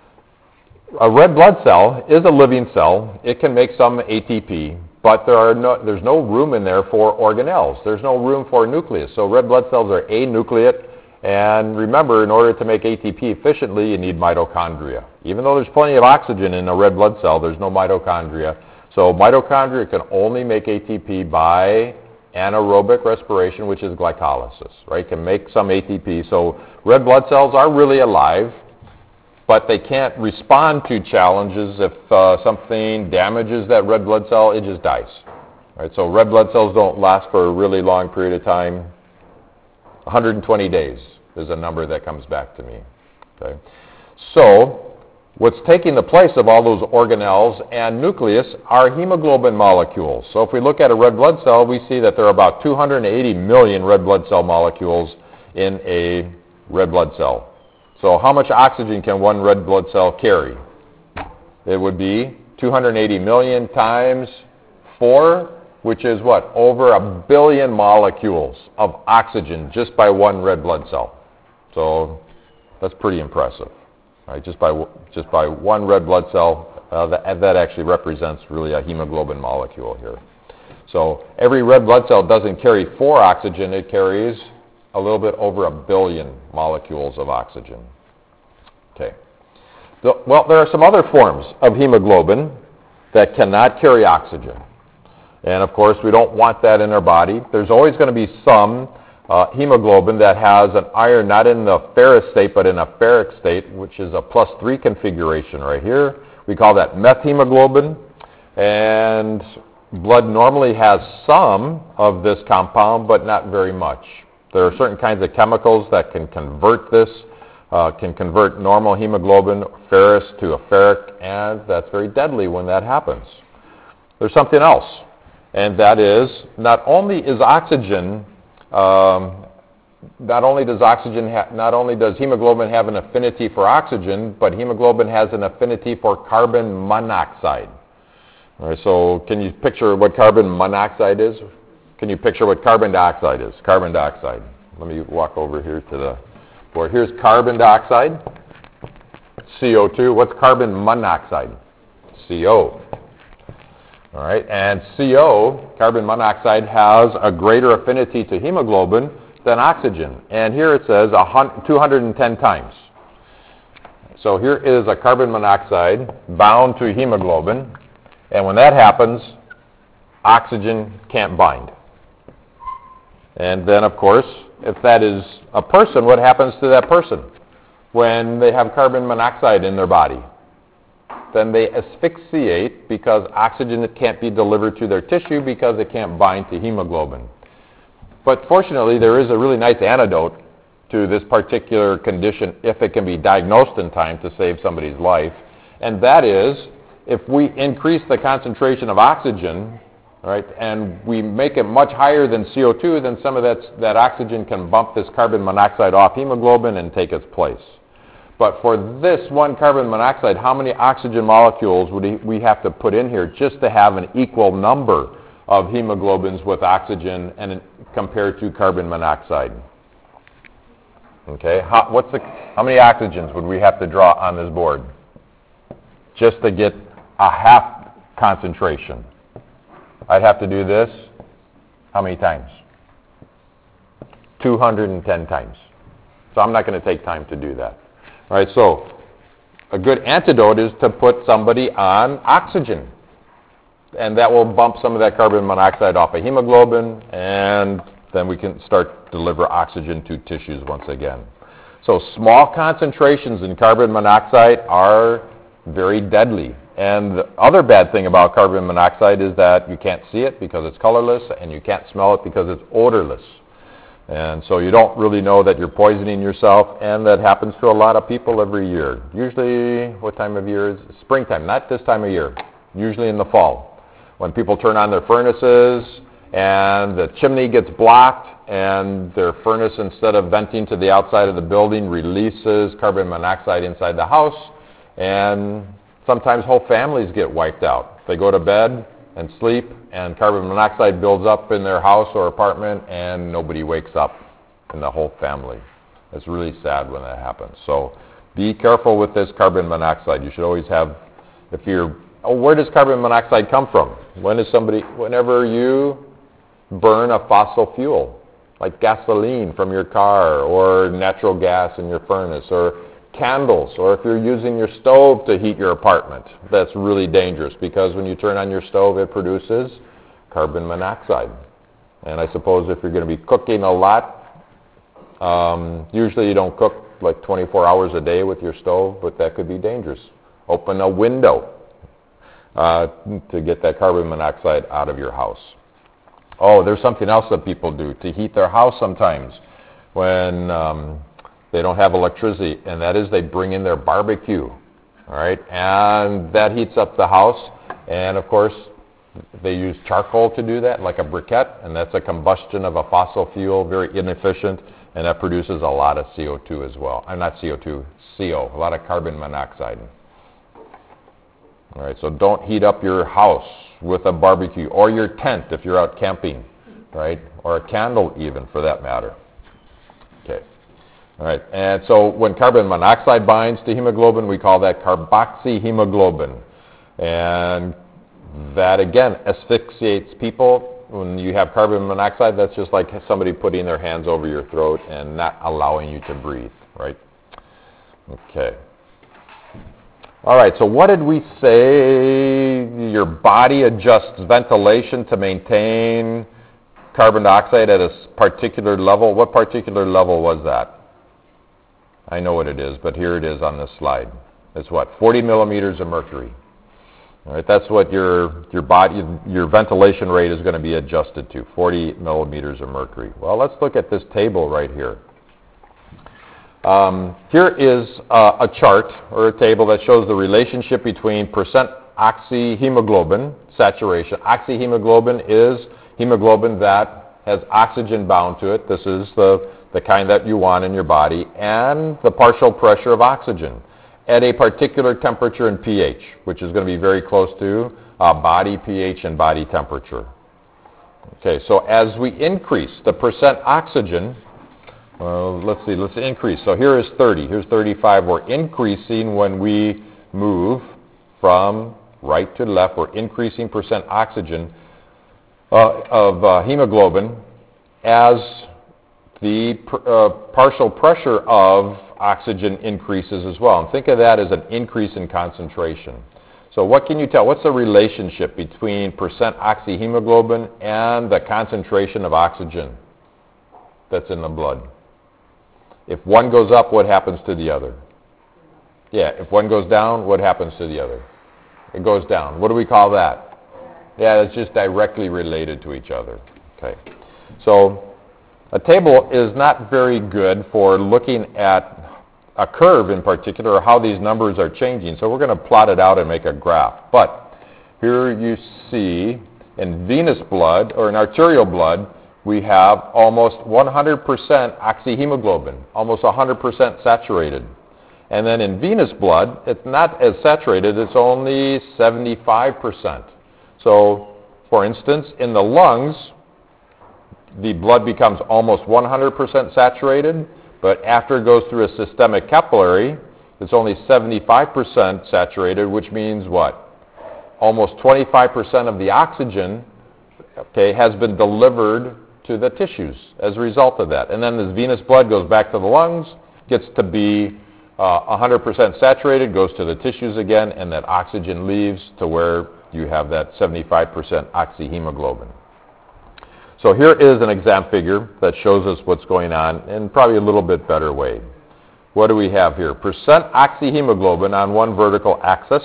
A red blood cell is a living cell. It can make some A T P. But there are no, there's no room in there for organelles. There's no room for a nucleus. So red blood cells are anucleate. And remember, in order to make A T P efficiently, you need mitochondria. Even though there's plenty of oxygen in a red blood cell, there's no mitochondria. So mitochondria can only make A T P by anaerobic respiration, which is glycolysis, right? Can make some A T P. So red blood cells are really alive, but they can't respond to challenges. If uh, something damages that red blood cell, it just dies. Right? So red blood cells don't last for a really long period of time. one hundred twenty days is a number that comes back to me. Okay? So what's taking the place of all those organelles and nucleus are hemoglobin molecules. So if we look at a red blood cell, we see that there are about two hundred eighty million red blood cell molecules in a red blood cell. So how much oxygen can one red blood cell carry? It would be two hundred eighty million times four, which is what? Over a billion molecules of oxygen just by one red blood cell. So that's pretty impressive, right? Just by just by one red blood cell, uh, that, that actually represents really a hemoglobin molecule here. So every red blood cell doesn't carry four oxygen, it carries a little bit over a billion molecules of oxygen. Okay. So, well, there are some other forms of hemoglobin that cannot carry oxygen. And of course, we don't want that in our body. There's always going to be some uh, hemoglobin that has an iron not in the ferrous state, but in a ferric state, which is a plus three configuration right here. We call that methemoglobin. And blood normally has some of this compound, but not very much. There are certain kinds of chemicals that can convert this, uh, can convert normal hemoglobin, ferrous, to a ferric, and that's very deadly when that happens. There's something else, and that is not only is oxygen, um, not only does oxygen, ha- not only does hemoglobin have an affinity for oxygen, but hemoglobin has an affinity for carbon monoxide. All right, so can you picture what carbon monoxide is? Can you picture what carbon dioxide is? Carbon dioxide. Let me walk over here to the board. Here's carbon dioxide, C O two. What's carbon monoxide? C O. All right, and C O, carbon monoxide, has a greater affinity to hemoglobin than oxygen. And here it says two hundred ten times. So here is a carbon monoxide bound to hemoglobin. And when that happens, oxygen can't bind. And then, of course, if that is a person, what happens to that person when they have carbon monoxide in their body? Then they asphyxiate because oxygen can't be delivered to their tissue because it can't bind to hemoglobin. But fortunately, there is a really nice antidote to this particular condition if it can be diagnosed in time to save somebody's life. And that is, if we increase the concentration of oxygen, right, and we make it much higher than C O two, then some of that, that oxygen can bump this carbon monoxide off hemoglobin and take its place. But for this one carbon monoxide, how many oxygen molecules would we have to put in here just to have an equal number of hemoglobins with oxygen and compared to carbon monoxide? Okay, how, what's the, how many oxygens would we have to draw on this board just to get a half concentration? I'd have to do this how many times? two hundred ten times. So I'm not going to take time to do that. All right, so a good antidote is to put somebody on oxygen. And that will bump some of that carbon monoxide off of hemoglobin, and then we can start to deliver oxygen to tissues once again. So small concentrations in carbon monoxide are very deadly. And the other bad thing about carbon monoxide is that you can't see it because it's colorless, and you can't smell it because it's odorless. And so you don't really know that you're poisoning yourself, and that happens to a lot of people every year. Usually, what time of year is it? Springtime, not this time of year, usually in the fall, when people turn on their furnaces and the chimney gets blocked, and their furnace, instead of venting to the outside of the building, releases carbon monoxide inside the house, and sometimes whole families get wiped out. They go to bed and sleep, and carbon monoxide builds up in their house or apartment, and nobody wakes up in the whole family. It's really sad when that happens. So be careful with this carbon monoxide. You should always have, if you're, oh, where does carbon monoxide come from? When is somebody, whenever you burn a fossil fuel, like gasoline from your car, or natural gas in your furnace, or candles, or if you're using your stove to heat your apartment, that's really dangerous because when you turn on your stove, it produces carbon monoxide. And I suppose if you're going to be cooking a lot, um, usually you don't cook like twenty-four hours a day with your stove, but that could be dangerous. Open a window uh, to get that carbon monoxide out of your house. Oh, there's something else that people do to heat their house sometimes when um, they don't have electricity, and that is they bring in their barbecue, all right? And that heats up the house, and of course, they use charcoal to do that, like a briquette, and that's a combustion of a fossil fuel, very inefficient, and that produces a lot of C O two as well. I'm not C O two, C O, a lot of carbon monoxide. All right, so don't heat up your house with a barbecue or your tent if you're out camping, right? Or a candle even, for that matter. Okay. All right, and so when carbon monoxide binds to hemoglobin, we call that carboxyhemoglobin. And that, again, asphyxiates people. When you have carbon monoxide, that's just like somebody putting their hands over your throat and not allowing you to breathe, right? Okay. All right, so what did we say? Your body adjusts ventilation to maintain carbon dioxide at a particular level. What particular level was that? I know what it is, but here it is on this slide. It's what? forty millimeters of mercury. All right, that's what your your body, your ventilation rate is going to be adjusted to, forty millimeters of mercury. Well, let's look at this table right here. Um, here is uh, a chart or a table that shows the relationship between percent oxyhemoglobin saturation. Oxyhemoglobin is hemoglobin that has oxygen bound to it. This is the, the kind that you want in your body, and the partial pressure of oxygen at a particular temperature and pH, which is going to be very close to uh, body pH and body temperature. Okay, so as we increase the percent oxygen, uh, let's see, let's increase. So here is thirty, here's thirty-five. We're increasing when we move from right to left. We're increasing percent oxygen uh, of uh, hemoglobin as the pr- uh, partial pressure of oxygen increases as well. And think of that as an increase in concentration. So what can you tell? What's the relationship between percent oxyhemoglobin and the concentration of oxygen that's in the blood? If one goes up, what happens to the other? Yeah, if one goes down, what happens to the other? It goes down. What do we call that? Yeah, it's just directly related to each other. Okay. So a table is not very good for looking at a curve in particular, or how these numbers are changing. So we're going to plot it out and make a graph. But here you see in venous blood, or in arterial blood, we have almost one hundred percent oxyhemoglobin, almost one hundred percent saturated. And then in venous blood, it's not as saturated, it's only seventy-five percent. So, for instance, in the lungs, the blood becomes almost one hundred percent saturated, but after it goes through a systemic capillary, it's only seventy-five percent saturated, which means what? Almost twenty-five percent of the oxygen, okay, has been delivered to the tissues as a result of that. And then this venous blood goes back to the lungs, gets to be uh, one hundred percent saturated, goes to the tissues again, and that oxygen leaves to where you have that seventy-five percent oxyhemoglobin. So here is an exam figure that shows us what's going on in probably a little bit better way. What do we have here? Percent oxyhemoglobin on one vertical axis.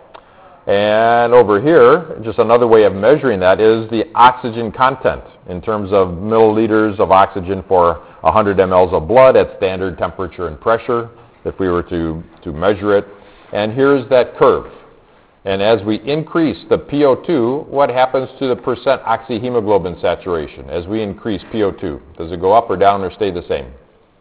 And over here, just another way of measuring that is the oxygen content in terms of milliliters of oxygen for one hundred milliliters of blood at standard temperature and pressure, if we were to, to measure it. And here's that curve. And as we increase the P O two, what happens to the percent oxyhemoglobin saturation as we increase P O two? Does it go up or down or stay the same?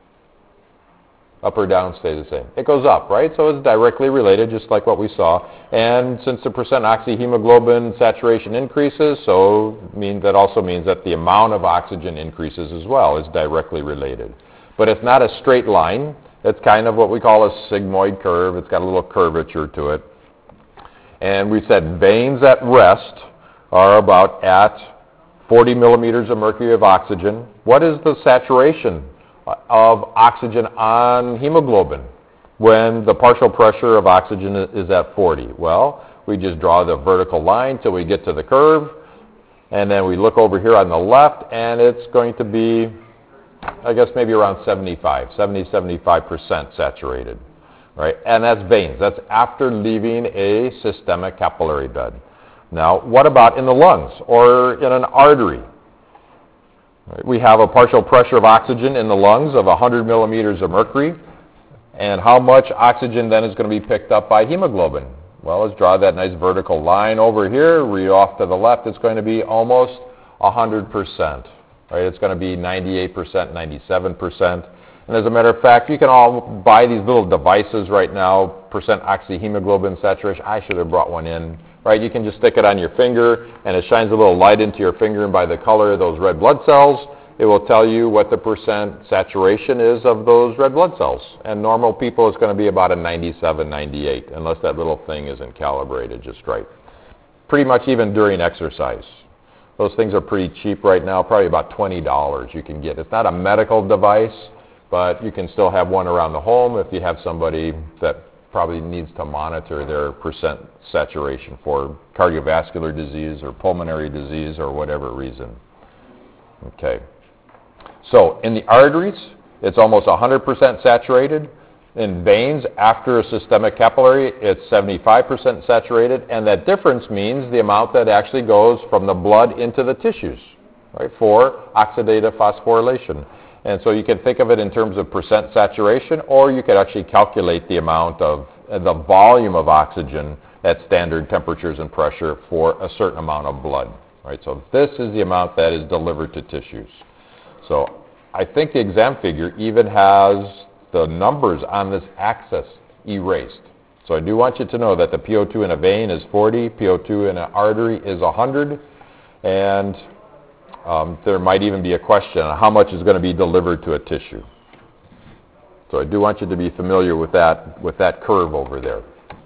Up or down, stay the same. It goes up, right? So it's directly related, just like what we saw. And since the percent oxyhemoglobin saturation increases, so mean, that also means that the amount of oxygen increases as well. It's directly related. But it's not a straight line. It's kind of what we call a sigmoid curve. It's got a little curvature to it. And we said veins at rest are about at forty millimeters of mercury of oxygen. What is the saturation of oxygen on hemoglobin when the partial pressure of oxygen is at forty? Well, we just draw the vertical line till we get to the curve, and then we look over here on the left, and it's going to be, I guess, maybe around seventy-five, seventy, seventy-five percent saturated. Right? And that's veins. That's after leaving a systemic capillary bed. Now, what about in the lungs or in an artery? Right? We have a partial pressure of oxygen in the lungs of one hundred millimeters of mercury. And how much oxygen then is going to be picked up by hemoglobin? Well, let's draw that nice vertical line over here. Read off to the left, it's going to be almost one hundred percent. right? It's going to be ninety-eight percent, ninety-seven percent. And as a matter of fact, you can all buy these little devices right now, percent oxyhemoglobin saturation. I should have brought one in, right? You can just stick it on your finger, and it shines a little light into your finger, and by the color of those red blood cells, it will tell you what the percent saturation is of those red blood cells. And normal people, it's going to be about a ninety-seven, ninety-eight, unless that little thing isn't calibrated just right. Pretty much even during exercise. Those things are pretty cheap right now, probably about twenty dollars you can get. It's not a medical device, but you can still have one around the home if you have somebody that probably needs to monitor their percent saturation for cardiovascular disease or pulmonary disease or whatever reason. Okay. So in the arteries, it's almost one hundred percent saturated. In veins, after a systemic capillary, it's seventy-five percent saturated, and that difference means the amount that actually goes from the blood into the tissues, right, for oxidative phosphorylation. And so you can think of it in terms of percent saturation, or you could actually calculate the amount of, uh, the volume of oxygen at standard temperatures and pressure for a certain amount of blood, right? So this is the amount that is delivered to tissues. So I think the exam figure even has the numbers on this axis erased. So I do want you to know that the P O two in a vein is forty, P O two in an artery is one hundred, and um, there might even be a question on how much is going to be delivered to a tissue. So I do want you to be familiar with that, with that curve over there.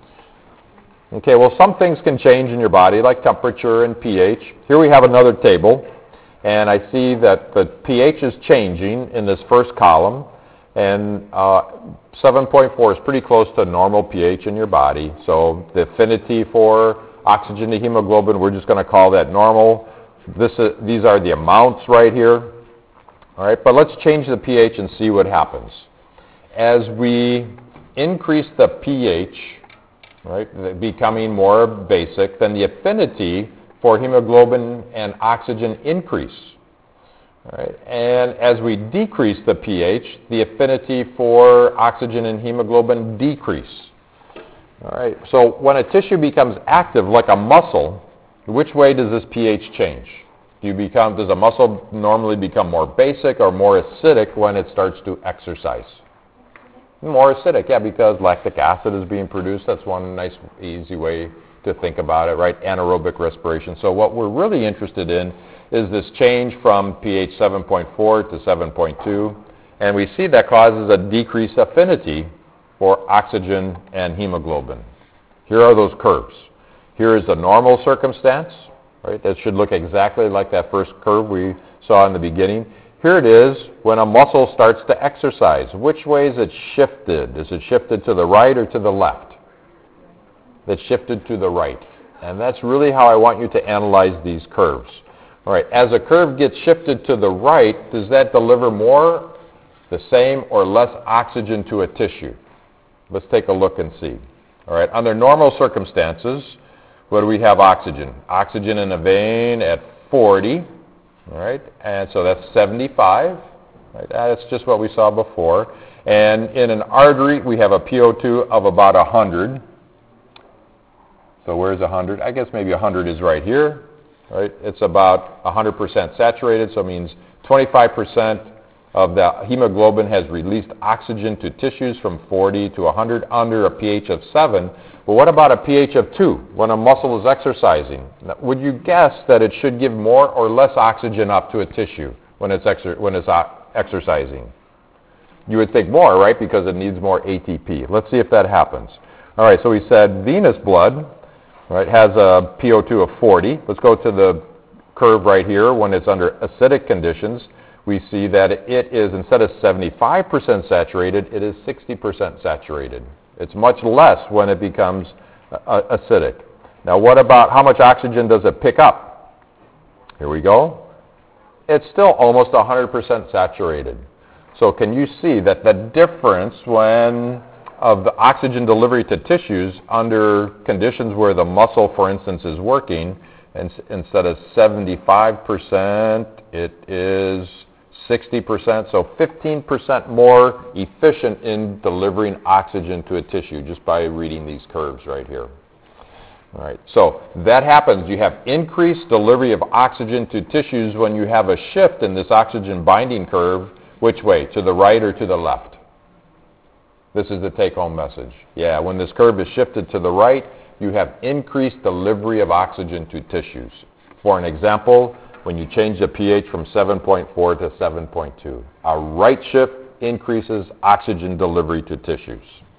Okay, well, some things can change in your body, like temperature and pH. Here we have another table, and I see that the pH is changing in this first column, and uh, seven point four is pretty close to normal pH in your body. So the affinity for oxygen to hemoglobin, we're just going to call that normal. This is, these are the amounts right here. All right, but let's change the pH and see what happens. As we increase the pH, right, becoming more basic, then the affinity for hemoglobin and oxygen increase. All right, and as we decrease the pH, the affinity for oxygen and hemoglobin decrease. All right, so when a tissue becomes active, like a muscle, which way does this pH change? Do you become, does a muscle normally become more basic or more acidic when it starts to exercise? More acidic, yeah, because lactic acid is being produced. That's one nice, easy way to think about it, right? Anaerobic respiration. So what we're really interested in is this change from pH seven point four to seven point two, and we see that causes a decreased affinity for oxygen and hemoglobin. Here are those curves. Here is a normal circumstance, right? That should look exactly like that first curve we saw in the beginning. Here it is when a muscle starts to exercise. Which way is it shifted? Is it shifted to the right or to the left? It's shifted to the right. And that's really how I want you to analyze these curves. All right, as a curve gets shifted to the right, does that deliver more, the same, or less oxygen to a tissue? Let's take a look and see. All right, under normal circumstances, what do we have oxygen? Oxygen in a vein at forty, all right, and so that's seventy-five. Right? That's just what we saw before. And in an artery, we have a P O two of about one hundred. So where's one hundred? I guess maybe one hundred is right here. Right? It's about one hundred percent saturated, so it means twenty-five percent of the hemoglobin has released oxygen to tissues from forty to one hundred under a pH of seven. But what about a pH of two when a muscle is exercising? Now, would you guess that it should give more or less oxygen up to a tissue when it's, exer- when it's uh, exercising? You would think more, right, because it needs more A T P. Let's see if that happens. All right, so we said venous blood, right, has a P O two of forty. Let's go to the curve right here. When it's under acidic conditions, we see that it is, instead of seventy-five percent saturated, it is sixty percent saturated. It's much less when it becomes uh, acidic. Now, what about how much oxygen does it pick up? Here we go. It's still almost one hundred percent saturated. So can you see that the difference when of the oxygen delivery to tissues under conditions where the muscle, for instance, is working, and instead of seventy-five percent, it is sixty percent, so fifteen percent more efficient in delivering oxygen to a tissue just by reading these curves right here. All right, so that happens. You have increased delivery of oxygen to tissues when you have a shift in this oxygen binding curve. Which way? To the right or to the left? This is the take-home message. Yeah, when this curve is shifted to the right, you have increased delivery of oxygen to tissues. For an example, when you change the pH from seven point four to seven point two, a right shift increases oxygen delivery to tissues.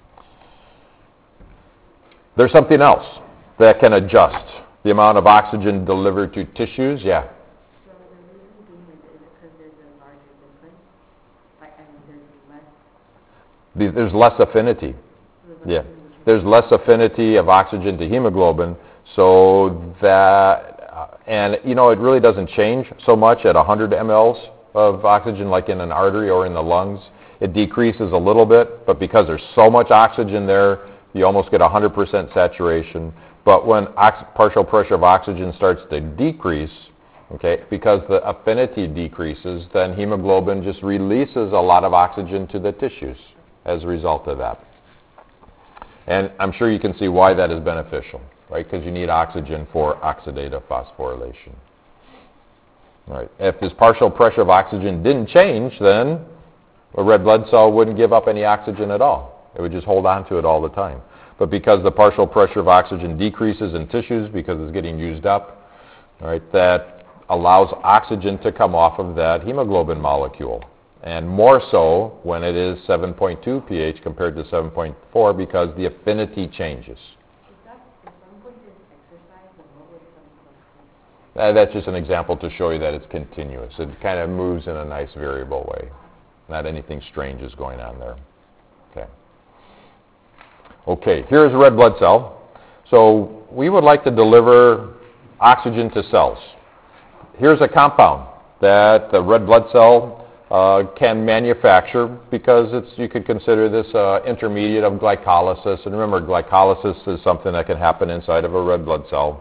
There's something else that can adjust the amount of oxygen delivered to tissues. Yeah? So the reason being is, is it because there's a larger difference? Like, I mean, there's less... There's less affinity. Yeah. There's less affinity of oxygen to hemoglobin, so that... Uh, and, you know, it really doesn't change so much at one hundred milliliters of oxygen, like in an artery or in the lungs. It decreases a little bit, but because there's so much oxygen there, you almost get one hundred percent saturation. But when ox- partial pressure of oxygen starts to decrease, okay, because the affinity decreases, then hemoglobin just releases a lot of oxygen to the tissues as a result of that. And I'm sure you can see why that is beneficial, right? Because you need oxygen for oxidative phosphorylation. Right. If this partial pressure of oxygen didn't change, then a red blood cell wouldn't give up any oxygen at all. It would just hold on to it all the time. But because the partial pressure of oxygen decreases in tissues because it's getting used up, all right, that allows oxygen to come off of that hemoglobin molecule. And more so when it is seven point two pH compared to seven point four because the affinity changes. Uh, that's just an example to show you that it's continuous. It kind of moves in a nice variable way. Not anything strange is going on there. Okay. Okay, here's a red blood cell. So we would like to deliver oxygen to cells. Here's a compound that the red blood cell uh, can manufacture because it's, you could consider this uh, intermediate of glycolysis. And remember, glycolysis is something that can happen inside of a red blood cell.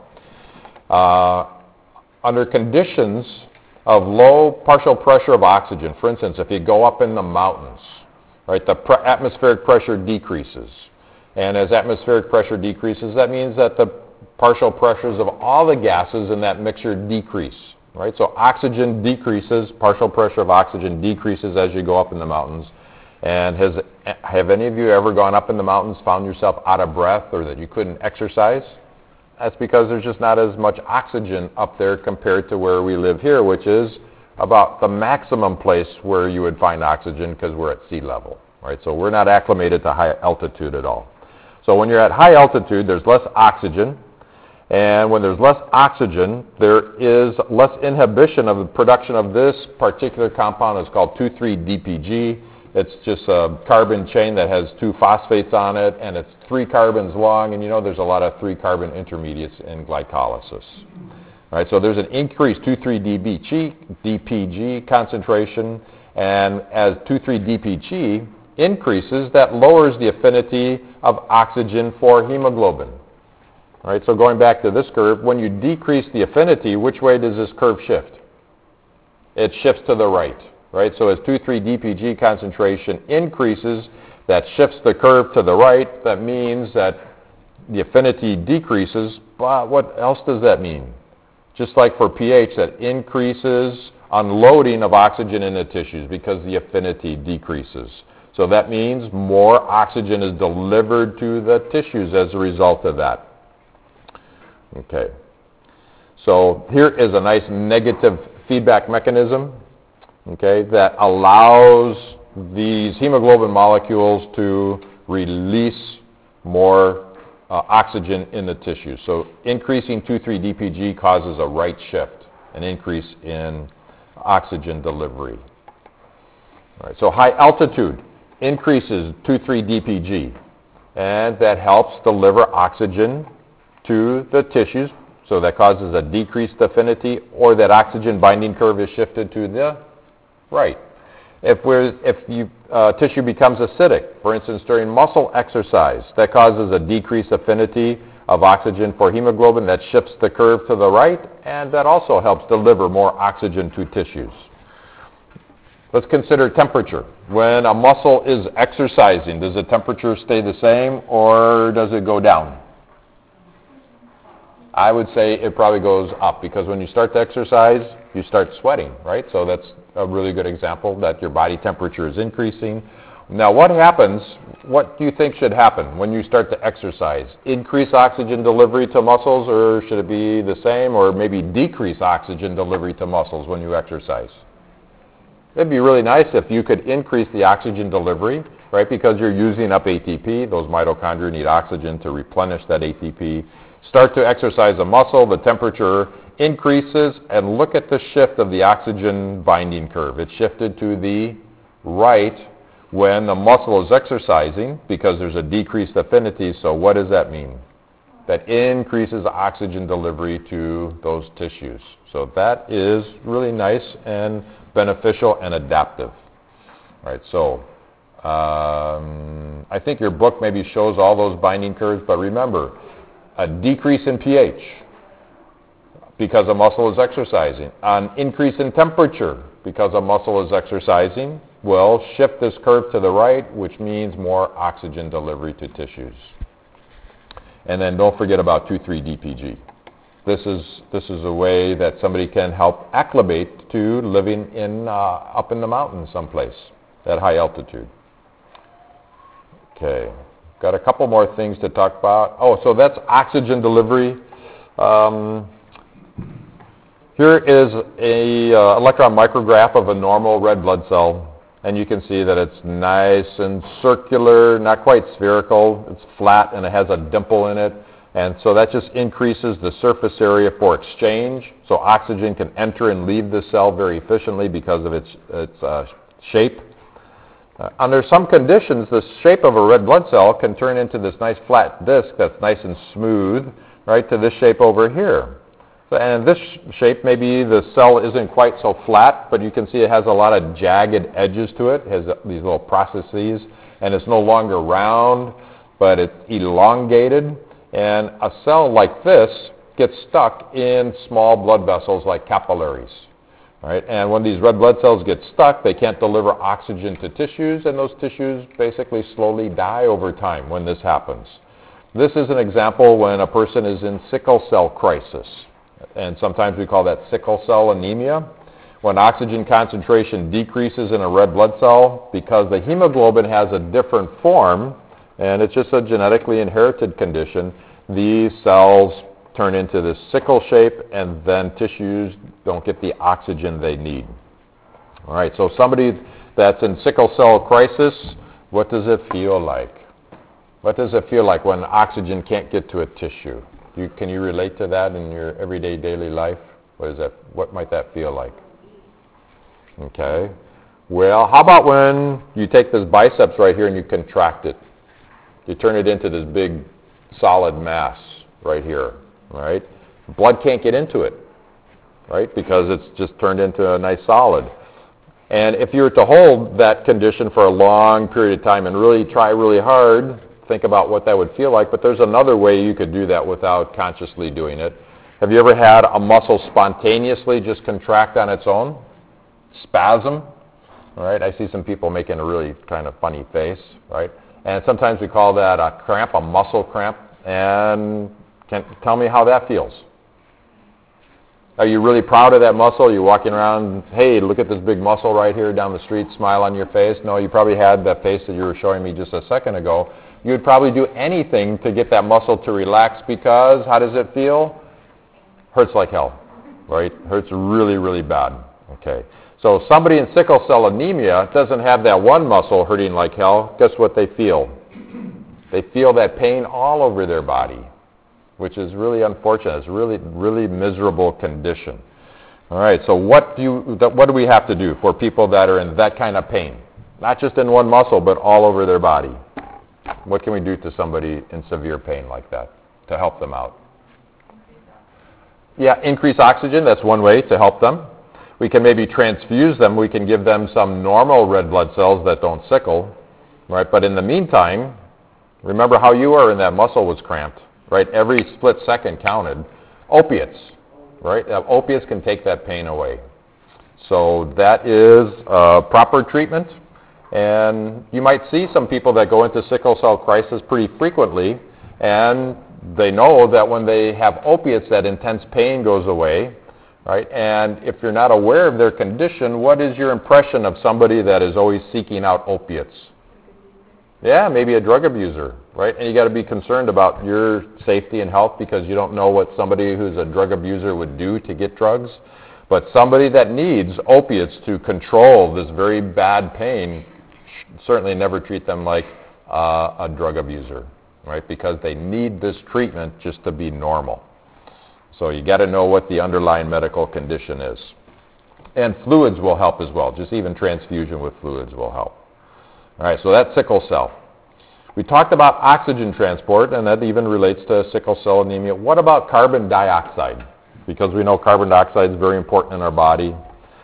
Uh, under conditions of low partial pressure of oxygen, for instance, if you go up in the mountains, right, the pre- atmospheric pressure decreases. And as atmospheric pressure decreases, that means that the partial pressures of all the gases in that mixture decrease, right? So oxygen decreases, partial pressure of oxygen decreases as you go up in the mountains. And has, have any of you ever gone up in the mountains, found yourself out of breath, or that you couldn't exercise? That's because there's just not as much oxygen up there compared to where we live here, which is about the maximum place where you would find oxygen because we're at sea level, right? So we're not acclimated to high altitude at all. So when you're at high altitude, there's less oxygen, and when there's less oxygen, there is less inhibition of the production of this particular compound. It's called two three D P G. It's just a carbon chain that has two phosphates on it, and it's three carbons long, and you know there's a lot of three-carbon intermediates in glycolysis. All right, so there's an increased two three D P G concentration, and as two three D P G increases, that lowers the affinity of oxygen for hemoglobin. All right, so going back to this curve, when you decrease the affinity, which way does this curve shift? It shifts to the right. Right, so as two three D P G concentration increases, that shifts the curve to the right. That means that the affinity decreases, but what else does that mean? Just like for pH, that increases unloading of oxygen in the tissues because the affinity decreases. So that means more oxygen is delivered to the tissues as a result of that. Okay, so here is a nice negative feedback mechanism. Okay, that allows these hemoglobin molecules to release more uh, oxygen in the tissue. So increasing two three D P G causes a right shift, an increase in oxygen delivery. All right, so high altitude increases two three D P G, and that helps deliver oxygen to the tissues. So that causes a decreased affinity, or that oxygen binding curve is shifted to the right. If we're, if you, uh, tissue becomes acidic, for instance, during muscle exercise, that causes a decreased affinity of oxygen for hemoglobin. That shifts the curve to the right, and that also helps deliver more oxygen to tissues. Let's consider temperature. When a muscle is exercising, does the temperature stay the same, or does it go down? I would say it probably goes up, because when you start to exercise, you start sweating, right? So that's a really good example that your body temperature is increasing. Now, what happens, what do you think should happen when you start to exercise? Increase oxygen delivery to muscles, or should it be the same, or maybe decrease oxygen delivery to muscles when you exercise? It'd be really nice if you could increase the oxygen delivery, right, because you're using up A T P. Those mitochondria need oxygen to replenish that A T P. Start to exercise a muscle, the temperature increases, and look at the shift of the oxygen binding curve. It shifted to the right when the muscle is exercising, because there's a decreased affinity. So what does that mean? That increases oxygen delivery to those tissues. So that is really nice and beneficial and adaptive. All right, so um, I think your book maybe shows all those binding curves, but remember, a decrease in pH because a muscle is exercising, an increase in temperature because a muscle is exercising, will shift this curve to the right, which means more oxygen delivery to tissues. And then don't forget about two three D P G. This is, this is a way that somebody can help acclimate to living in, uh, up in the mountains someplace at high altitude. Okay, got a couple more things to talk about. Oh, so that's oxygen delivery. Um, here is a uh, electron micrograph of a normal red blood cell. And you can see that it's nice and circular, not quite spherical. It's flat and it has a dimple in it. And so that just increases the surface area for exchange. So oxygen can enter and leave the cell very efficiently because of its, its uh, shape. Uh, under some conditions, the shape of a red blood cell can turn into this nice flat disc that's nice and smooth, right, to this shape over here. And this shape, maybe the cell isn't quite so flat, but you can see it has a lot of jagged edges to it. It has these little processes, and it's no longer round, but it's elongated. And a cell like this gets stuck in small blood vessels like capillaries. Right? And when these red blood cells get stuck, they can't deliver oxygen to tissues, and those tissues basically slowly die over time when this happens. This is an example when a person is in sickle cell crisis. And sometimes we call that sickle cell anemia, when oxygen concentration decreases in a red blood cell because the hemoglobin has a different form, and it's just a genetically inherited condition. These cells turn into this sickle shape, and then tissues don't get the oxygen they need. All right, so somebody that's in sickle cell crisis, what does it feel like? What does it feel like when oxygen can't get to a tissue? You, can you relate to that in your everyday daily life? What is that? What might that feel like? Okay. Well, how about when you take this biceps right here and you contract it? You turn it into this big solid mass right here, right? Blood can't get into it, right? Because it's just turned into a nice solid. And if you were to hold that condition for a long period of time and really try really hard, think about what that would feel like, but there's another way you could do that without consciously doing it. Have you ever had a muscle spontaneously just contract on its own? Spasm, all right? I see some people making a really kind of funny face, right? And sometimes we call that a cramp, a muscle cramp. And can tell me how that feels. Are you really proud of that muscle? You're walking around, hey, look at this big muscle right here down the street, smile on your face. No, you probably had that face that you were showing me just a second ago. You would probably do anything to get that muscle to relax because, how does it feel? Hurts like hell, right? Hurts really, really bad. Okay. So somebody in sickle cell anemia doesn't have that one muscle hurting like hell. Guess what they feel? They feel that pain all over their body, which is really unfortunate. It's a really, really miserable condition. All right, so what do, you, what do we have to do for people that are in that kind of pain? Not just in one muscle, but all over their body. What can we do to somebody in severe pain like that to help them out? Yeah, increase oxygen. That's one way to help them. We can maybe transfuse them. We can give them some normal red blood cells that don't sickle, right? But in the meantime, remember how you were and that muscle was cramped, right? Every split second counted. Opiates, right? Uh, opiates can take that pain away. So that is uh, proper treatment. And you might see some people that go into sickle cell crisis pretty frequently, and they know that when they have opiates, that intense pain goes away, right? And if you're not aware of their condition, what is your impression of somebody that is always seeking out opiates? Yeah, maybe a drug abuser, right? And you got to be concerned about your safety and health because you don't know what somebody who's a drug abuser would do to get drugs. But somebody that needs opiates to control this very bad pain, certainly never treat them like uh, a drug abuser, right? Because they need this treatment just to be normal. So you got to know what the underlying medical condition is. And fluids will help as well. Just even transfusion with fluids will help. All right, so that's sickle cell. We talked about oxygen transport, and that even relates to sickle cell anemia. What about carbon dioxide? Because we know carbon dioxide is very important in our body.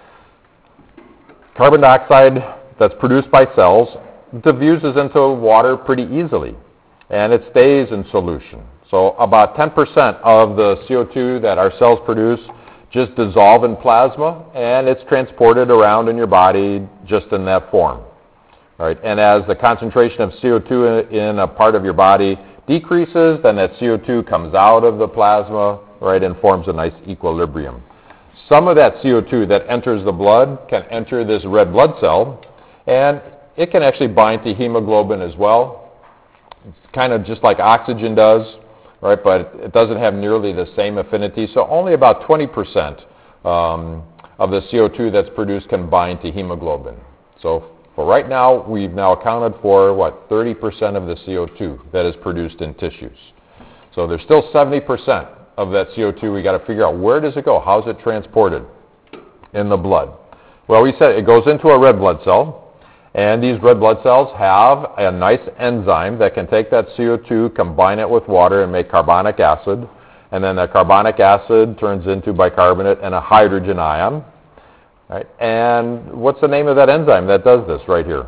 Carbon dioxide that's produced by cells diffuses into water pretty easily, and it stays in solution. So about ten percent of the C O two that our cells produce just dissolve in plasma, and it's transported around in your body just in that form. Right? And as the concentration of C O two in a part of your body decreases, then that C O two comes out of the plasma, right, and forms a nice equilibrium. Some of that C O two that enters the blood can enter this red blood cell, and it can actually bind to hemoglobin as well. It's kind of just like oxygen does, right, but it doesn't have nearly the same affinity. So only about twenty percent um, of the C O two that's produced can bind to hemoglobin. So for right now, we've now accounted for, what, thirty percent of the C O two that is produced in tissues. So there's still seventy percent of that C O two. We got to figure out where does it go? How is it transported in the blood? Well, we said it goes into a red blood cell, and these red blood cells have a nice enzyme that can take that C O two, combine it with water, and make carbonic acid. And then that carbonic acid turns into bicarbonate and a hydrogen ion. Right? And what's the name of that enzyme that does this right here?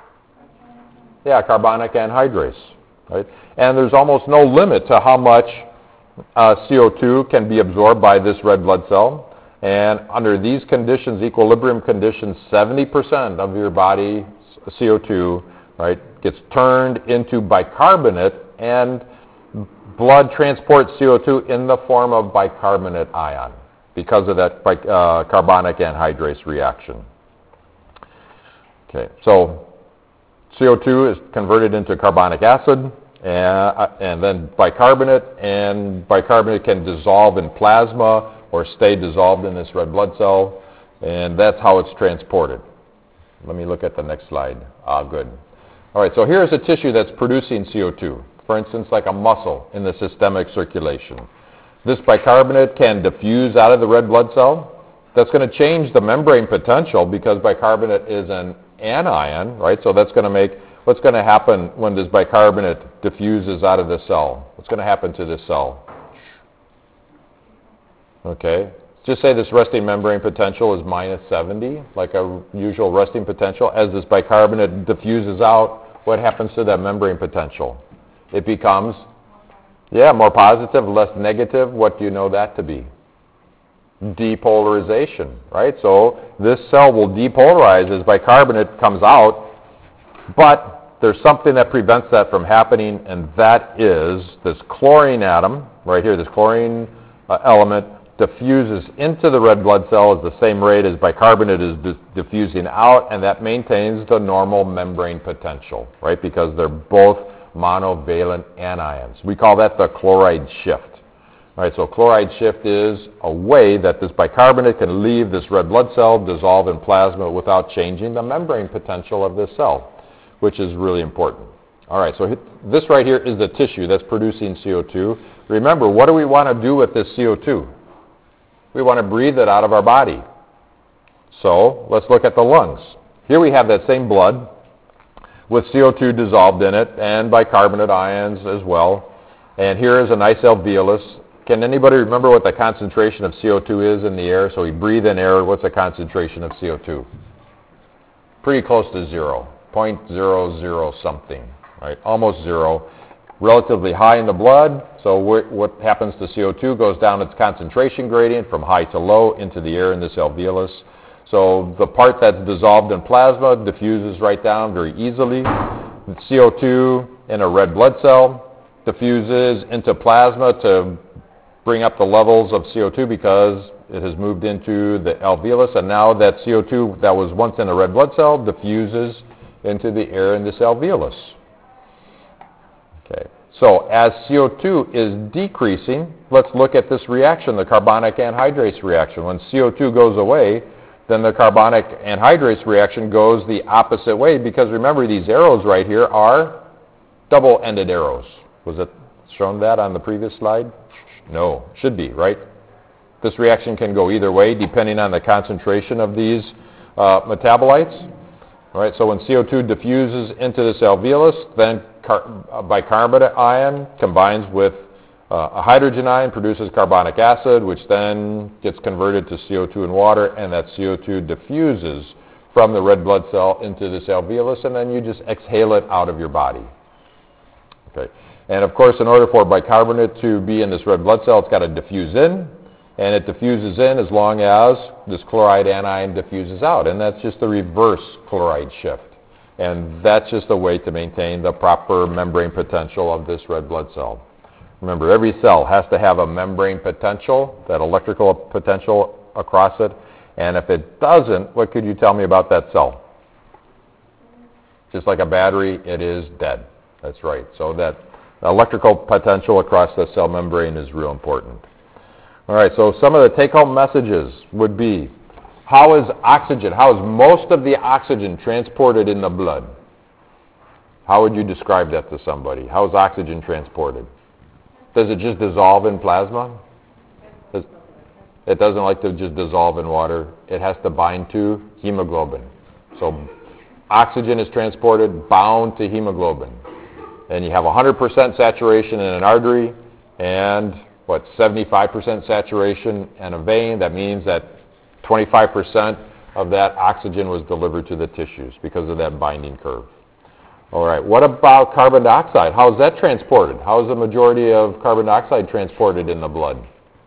Yeah, carbonic anhydrase. Right? And there's almost no limit to how much uh, C O two can be absorbed by this red blood cell. And under these conditions, equilibrium conditions, seventy percent of your body's C O two, right, gets turned into bicarbonate, and blood transports C O two in the form of bicarbonate ion, because of that uh, carbonic anhydrase reaction. Okay, so C O two is converted into carbonic acid, and, and then bicarbonate, and bicarbonate can dissolve in plasma or stay dissolved in this red blood cell, and that's how it's transported. Let me look at the next slide. Ah, good. All right, so here's a tissue that's producing C O two, for instance, like a muscle in the systemic circulation. This bicarbonate can diffuse out of the red blood cell. That's going to change the membrane potential because bicarbonate is an anion, right? So that's going to make, what's going to happen when this bicarbonate diffuses out of the cell? What's going to happen to this cell? Okay, just say this resting membrane potential is minus seventy, like a usual resting potential. As this bicarbonate diffuses out, what happens to that membrane potential? It becomes, yeah, more positive, less negative. What do you know that to be? Depolarization, right? So this cell will depolarize as bicarbonate comes out, but there's something that prevents that from happening, and that is this chlorine atom, right here, this chlorine uh, element diffuses into the red blood cell at the same rate as bicarbonate is di- diffusing out, and that maintains the normal membrane potential, right? Because they're both monovalent anions. We call that the chloride shift. All right, so chloride shift is a way that this bicarbonate can leave this red blood cell, dissolve in plasma without changing the membrane potential of this cell, which is really important. All right, so this right here is the tissue that's producing C O two. Remember, what do we want to do with this C O two? We want to breathe it out of our body. So let's look at the lungs. Here we have that same blood with C O two dissolved in it and bicarbonate ions as well. And here is a nice alveolus. Can anybody remember what the concentration of C O two is in the air? So we breathe in air. What's the concentration of C O two? Pretty close to zero, zero point zero zero something, right? Almost zero. Relatively high in the blood. So wh- what happens to C O two goes down its concentration gradient from high to low into the air in this alveolus. So the part that's dissolved in plasma diffuses right down very easily. C O two in a red blood cell diffuses into plasma to bring up the levels of C O two because it has moved into the alveolus, and now that C O two that was once in a red blood cell diffuses into the air in this alveolus. Okay. So as C O two is decreasing, let's look at this reaction, the carbonic anhydrase reaction. When C O two goes away, then the carbonic anhydrase reaction goes the opposite way, because remember, these arrows right here are double-ended arrows. Was it shown that on the previous slide? No, should be, right? This reaction can go either way depending on the concentration of these uh, metabolites. All right, so when C O two diffuses into this alveolus, then car- a bicarbonate ion combines with uh, a hydrogen ion, produces carbonic acid, which then gets converted to C O two and water, and that C O two diffuses from the red blood cell into this alveolus, and then you just exhale it out of your body. Okay. And of course, in order for bicarbonate to be in this red blood cell, it's got to diffuse in, and it diffuses in as long as this chloride anion diffuses out, and that's just the reverse chloride shift. And that's just a way to maintain the proper membrane potential of this red blood cell. Remember, every cell has to have a membrane potential, that electrical potential across it, and if it doesn't, what could you tell me about that cell? Just like a battery, it is dead. That's right. So that electrical potential across the cell membrane is real important. All right, so some of the take-home messages would be, how is oxygen, how is most of the oxygen transported in the blood? How would you describe that to somebody? How is oxygen transported? Does it just dissolve in plasma? Does, it doesn't like to just dissolve in water. It has to bind to hemoglobin. So oxygen is transported bound to hemoglobin. And you have one hundred percent saturation in an artery and, what, seventy-five percent saturation in a vein. That means that twenty-five percent of that oxygen was delivered to the tissues because of that binding curve. All right, what about carbon dioxide? How is that transported? How is the majority of carbon dioxide transported in the blood?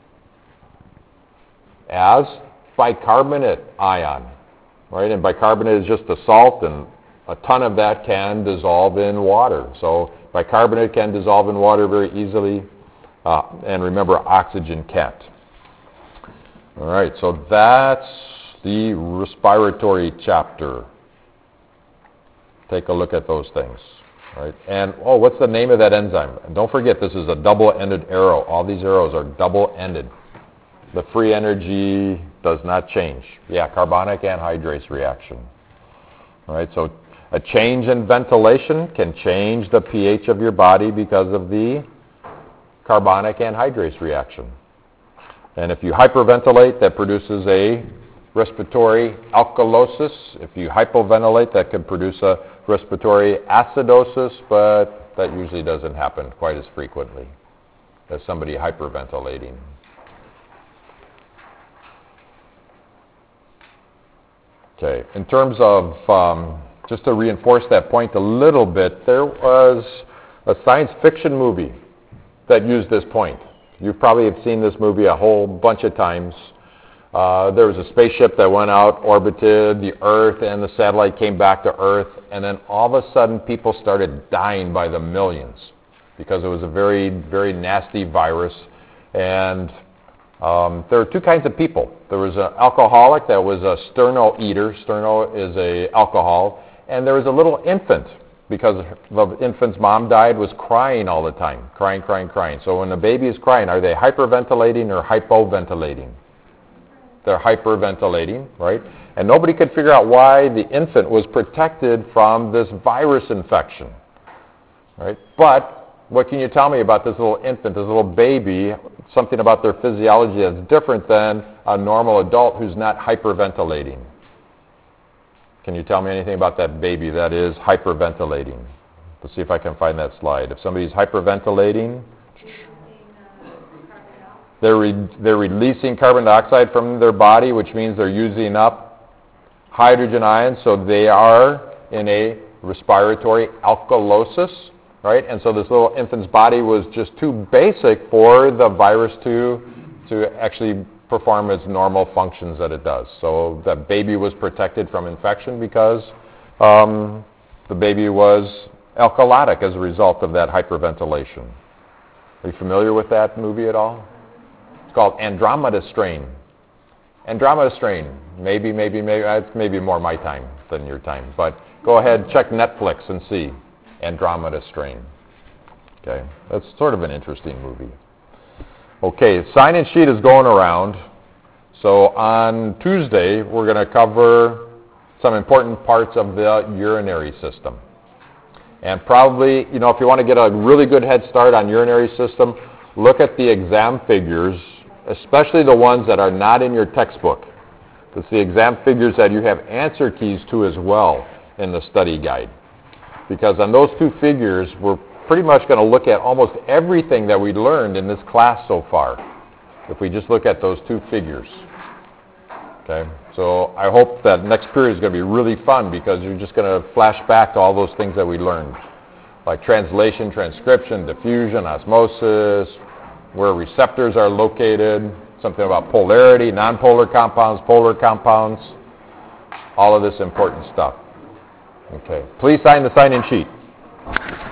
As bicarbonate ion, right? And bicarbonate is just a salt, and a ton of that can dissolve in water. So bicarbonate can dissolve in water very easily, uh, and remember, oxygen can't. All right, so that's the respiratory chapter. Take a look at those things. Right? And, oh, what's the name of that enzyme? And don't forget, this is a double-ended arrow. All these arrows are double-ended. The free energy does not change. Yeah, carbonic anhydrase reaction. All right, so a change in ventilation can change the pH of your body because of the carbonic anhydrase reaction. And if you hyperventilate, that produces a respiratory alkalosis. If you hypoventilate, that could produce a respiratory acidosis, but that usually doesn't happen quite as frequently as somebody hyperventilating. Okay, in terms of, um, just to reinforce that point a little bit, there was a science fiction movie that used this point. You probably have seen this movie a whole bunch of times. Uh, there was a spaceship that went out, orbited the Earth, and the satellite came back to Earth, and then all of a sudden people started dying by the millions because it was a very, very nasty virus. And um, there were two kinds of people. There was an alcoholic that was a sterno eater. Sterno is a alcohol. And there was a little infant, because the infant's mom died, was crying all the time, crying, crying, crying. So when the baby is crying, are they hyperventilating or hypoventilating? They're hyperventilating, right? And nobody could figure out why the infant was protected from this virus infection, right? But what can you tell me about this little infant, this little baby, something about their physiology that's different than a normal adult who's not hyperventilating? Can you tell me anything about that baby that is hyperventilating? Let's see if I can find that slide. If somebody's hyperventilating, they're, re- they're releasing carbon dioxide from their body, which means they're using up hydrogen ions, so they are in a respiratory alkalosis, right? And so this little infant's body was just too basic for the virus to, to actually perform its normal functions that it does. So the baby was protected from infection because um, the baby was alkalotic as a result of that hyperventilation. Are you familiar with that movie at all? It's called Andromeda Strain. Andromeda Strain. Maybe, maybe, maybe, it's maybe more my time than your time. But go ahead, check Netflix and see Andromeda Strain. Okay, that's sort of an interesting movie. Okay, sign-in sheet is going around. So on Tuesday, we're going to cover some important parts of the urinary system. And probably, you know, if you want to get a really good head start on urinary system, look at the exam figures, especially the ones that are not in your textbook. It's the exam figures that you have answer keys to as well in the study guide. Because on those two figures, we're pretty much going to look at almost everything that we learned in this class so far, if we just look at those two figures. Okay, so I hope that next period is going to be really fun because you're just going to flash back to all those things that we learned, like translation, transcription, diffusion, osmosis, where receptors are located, something about polarity, nonpolar compounds, polar compounds, all of this important stuff. Okay, please sign the sign-in sheet.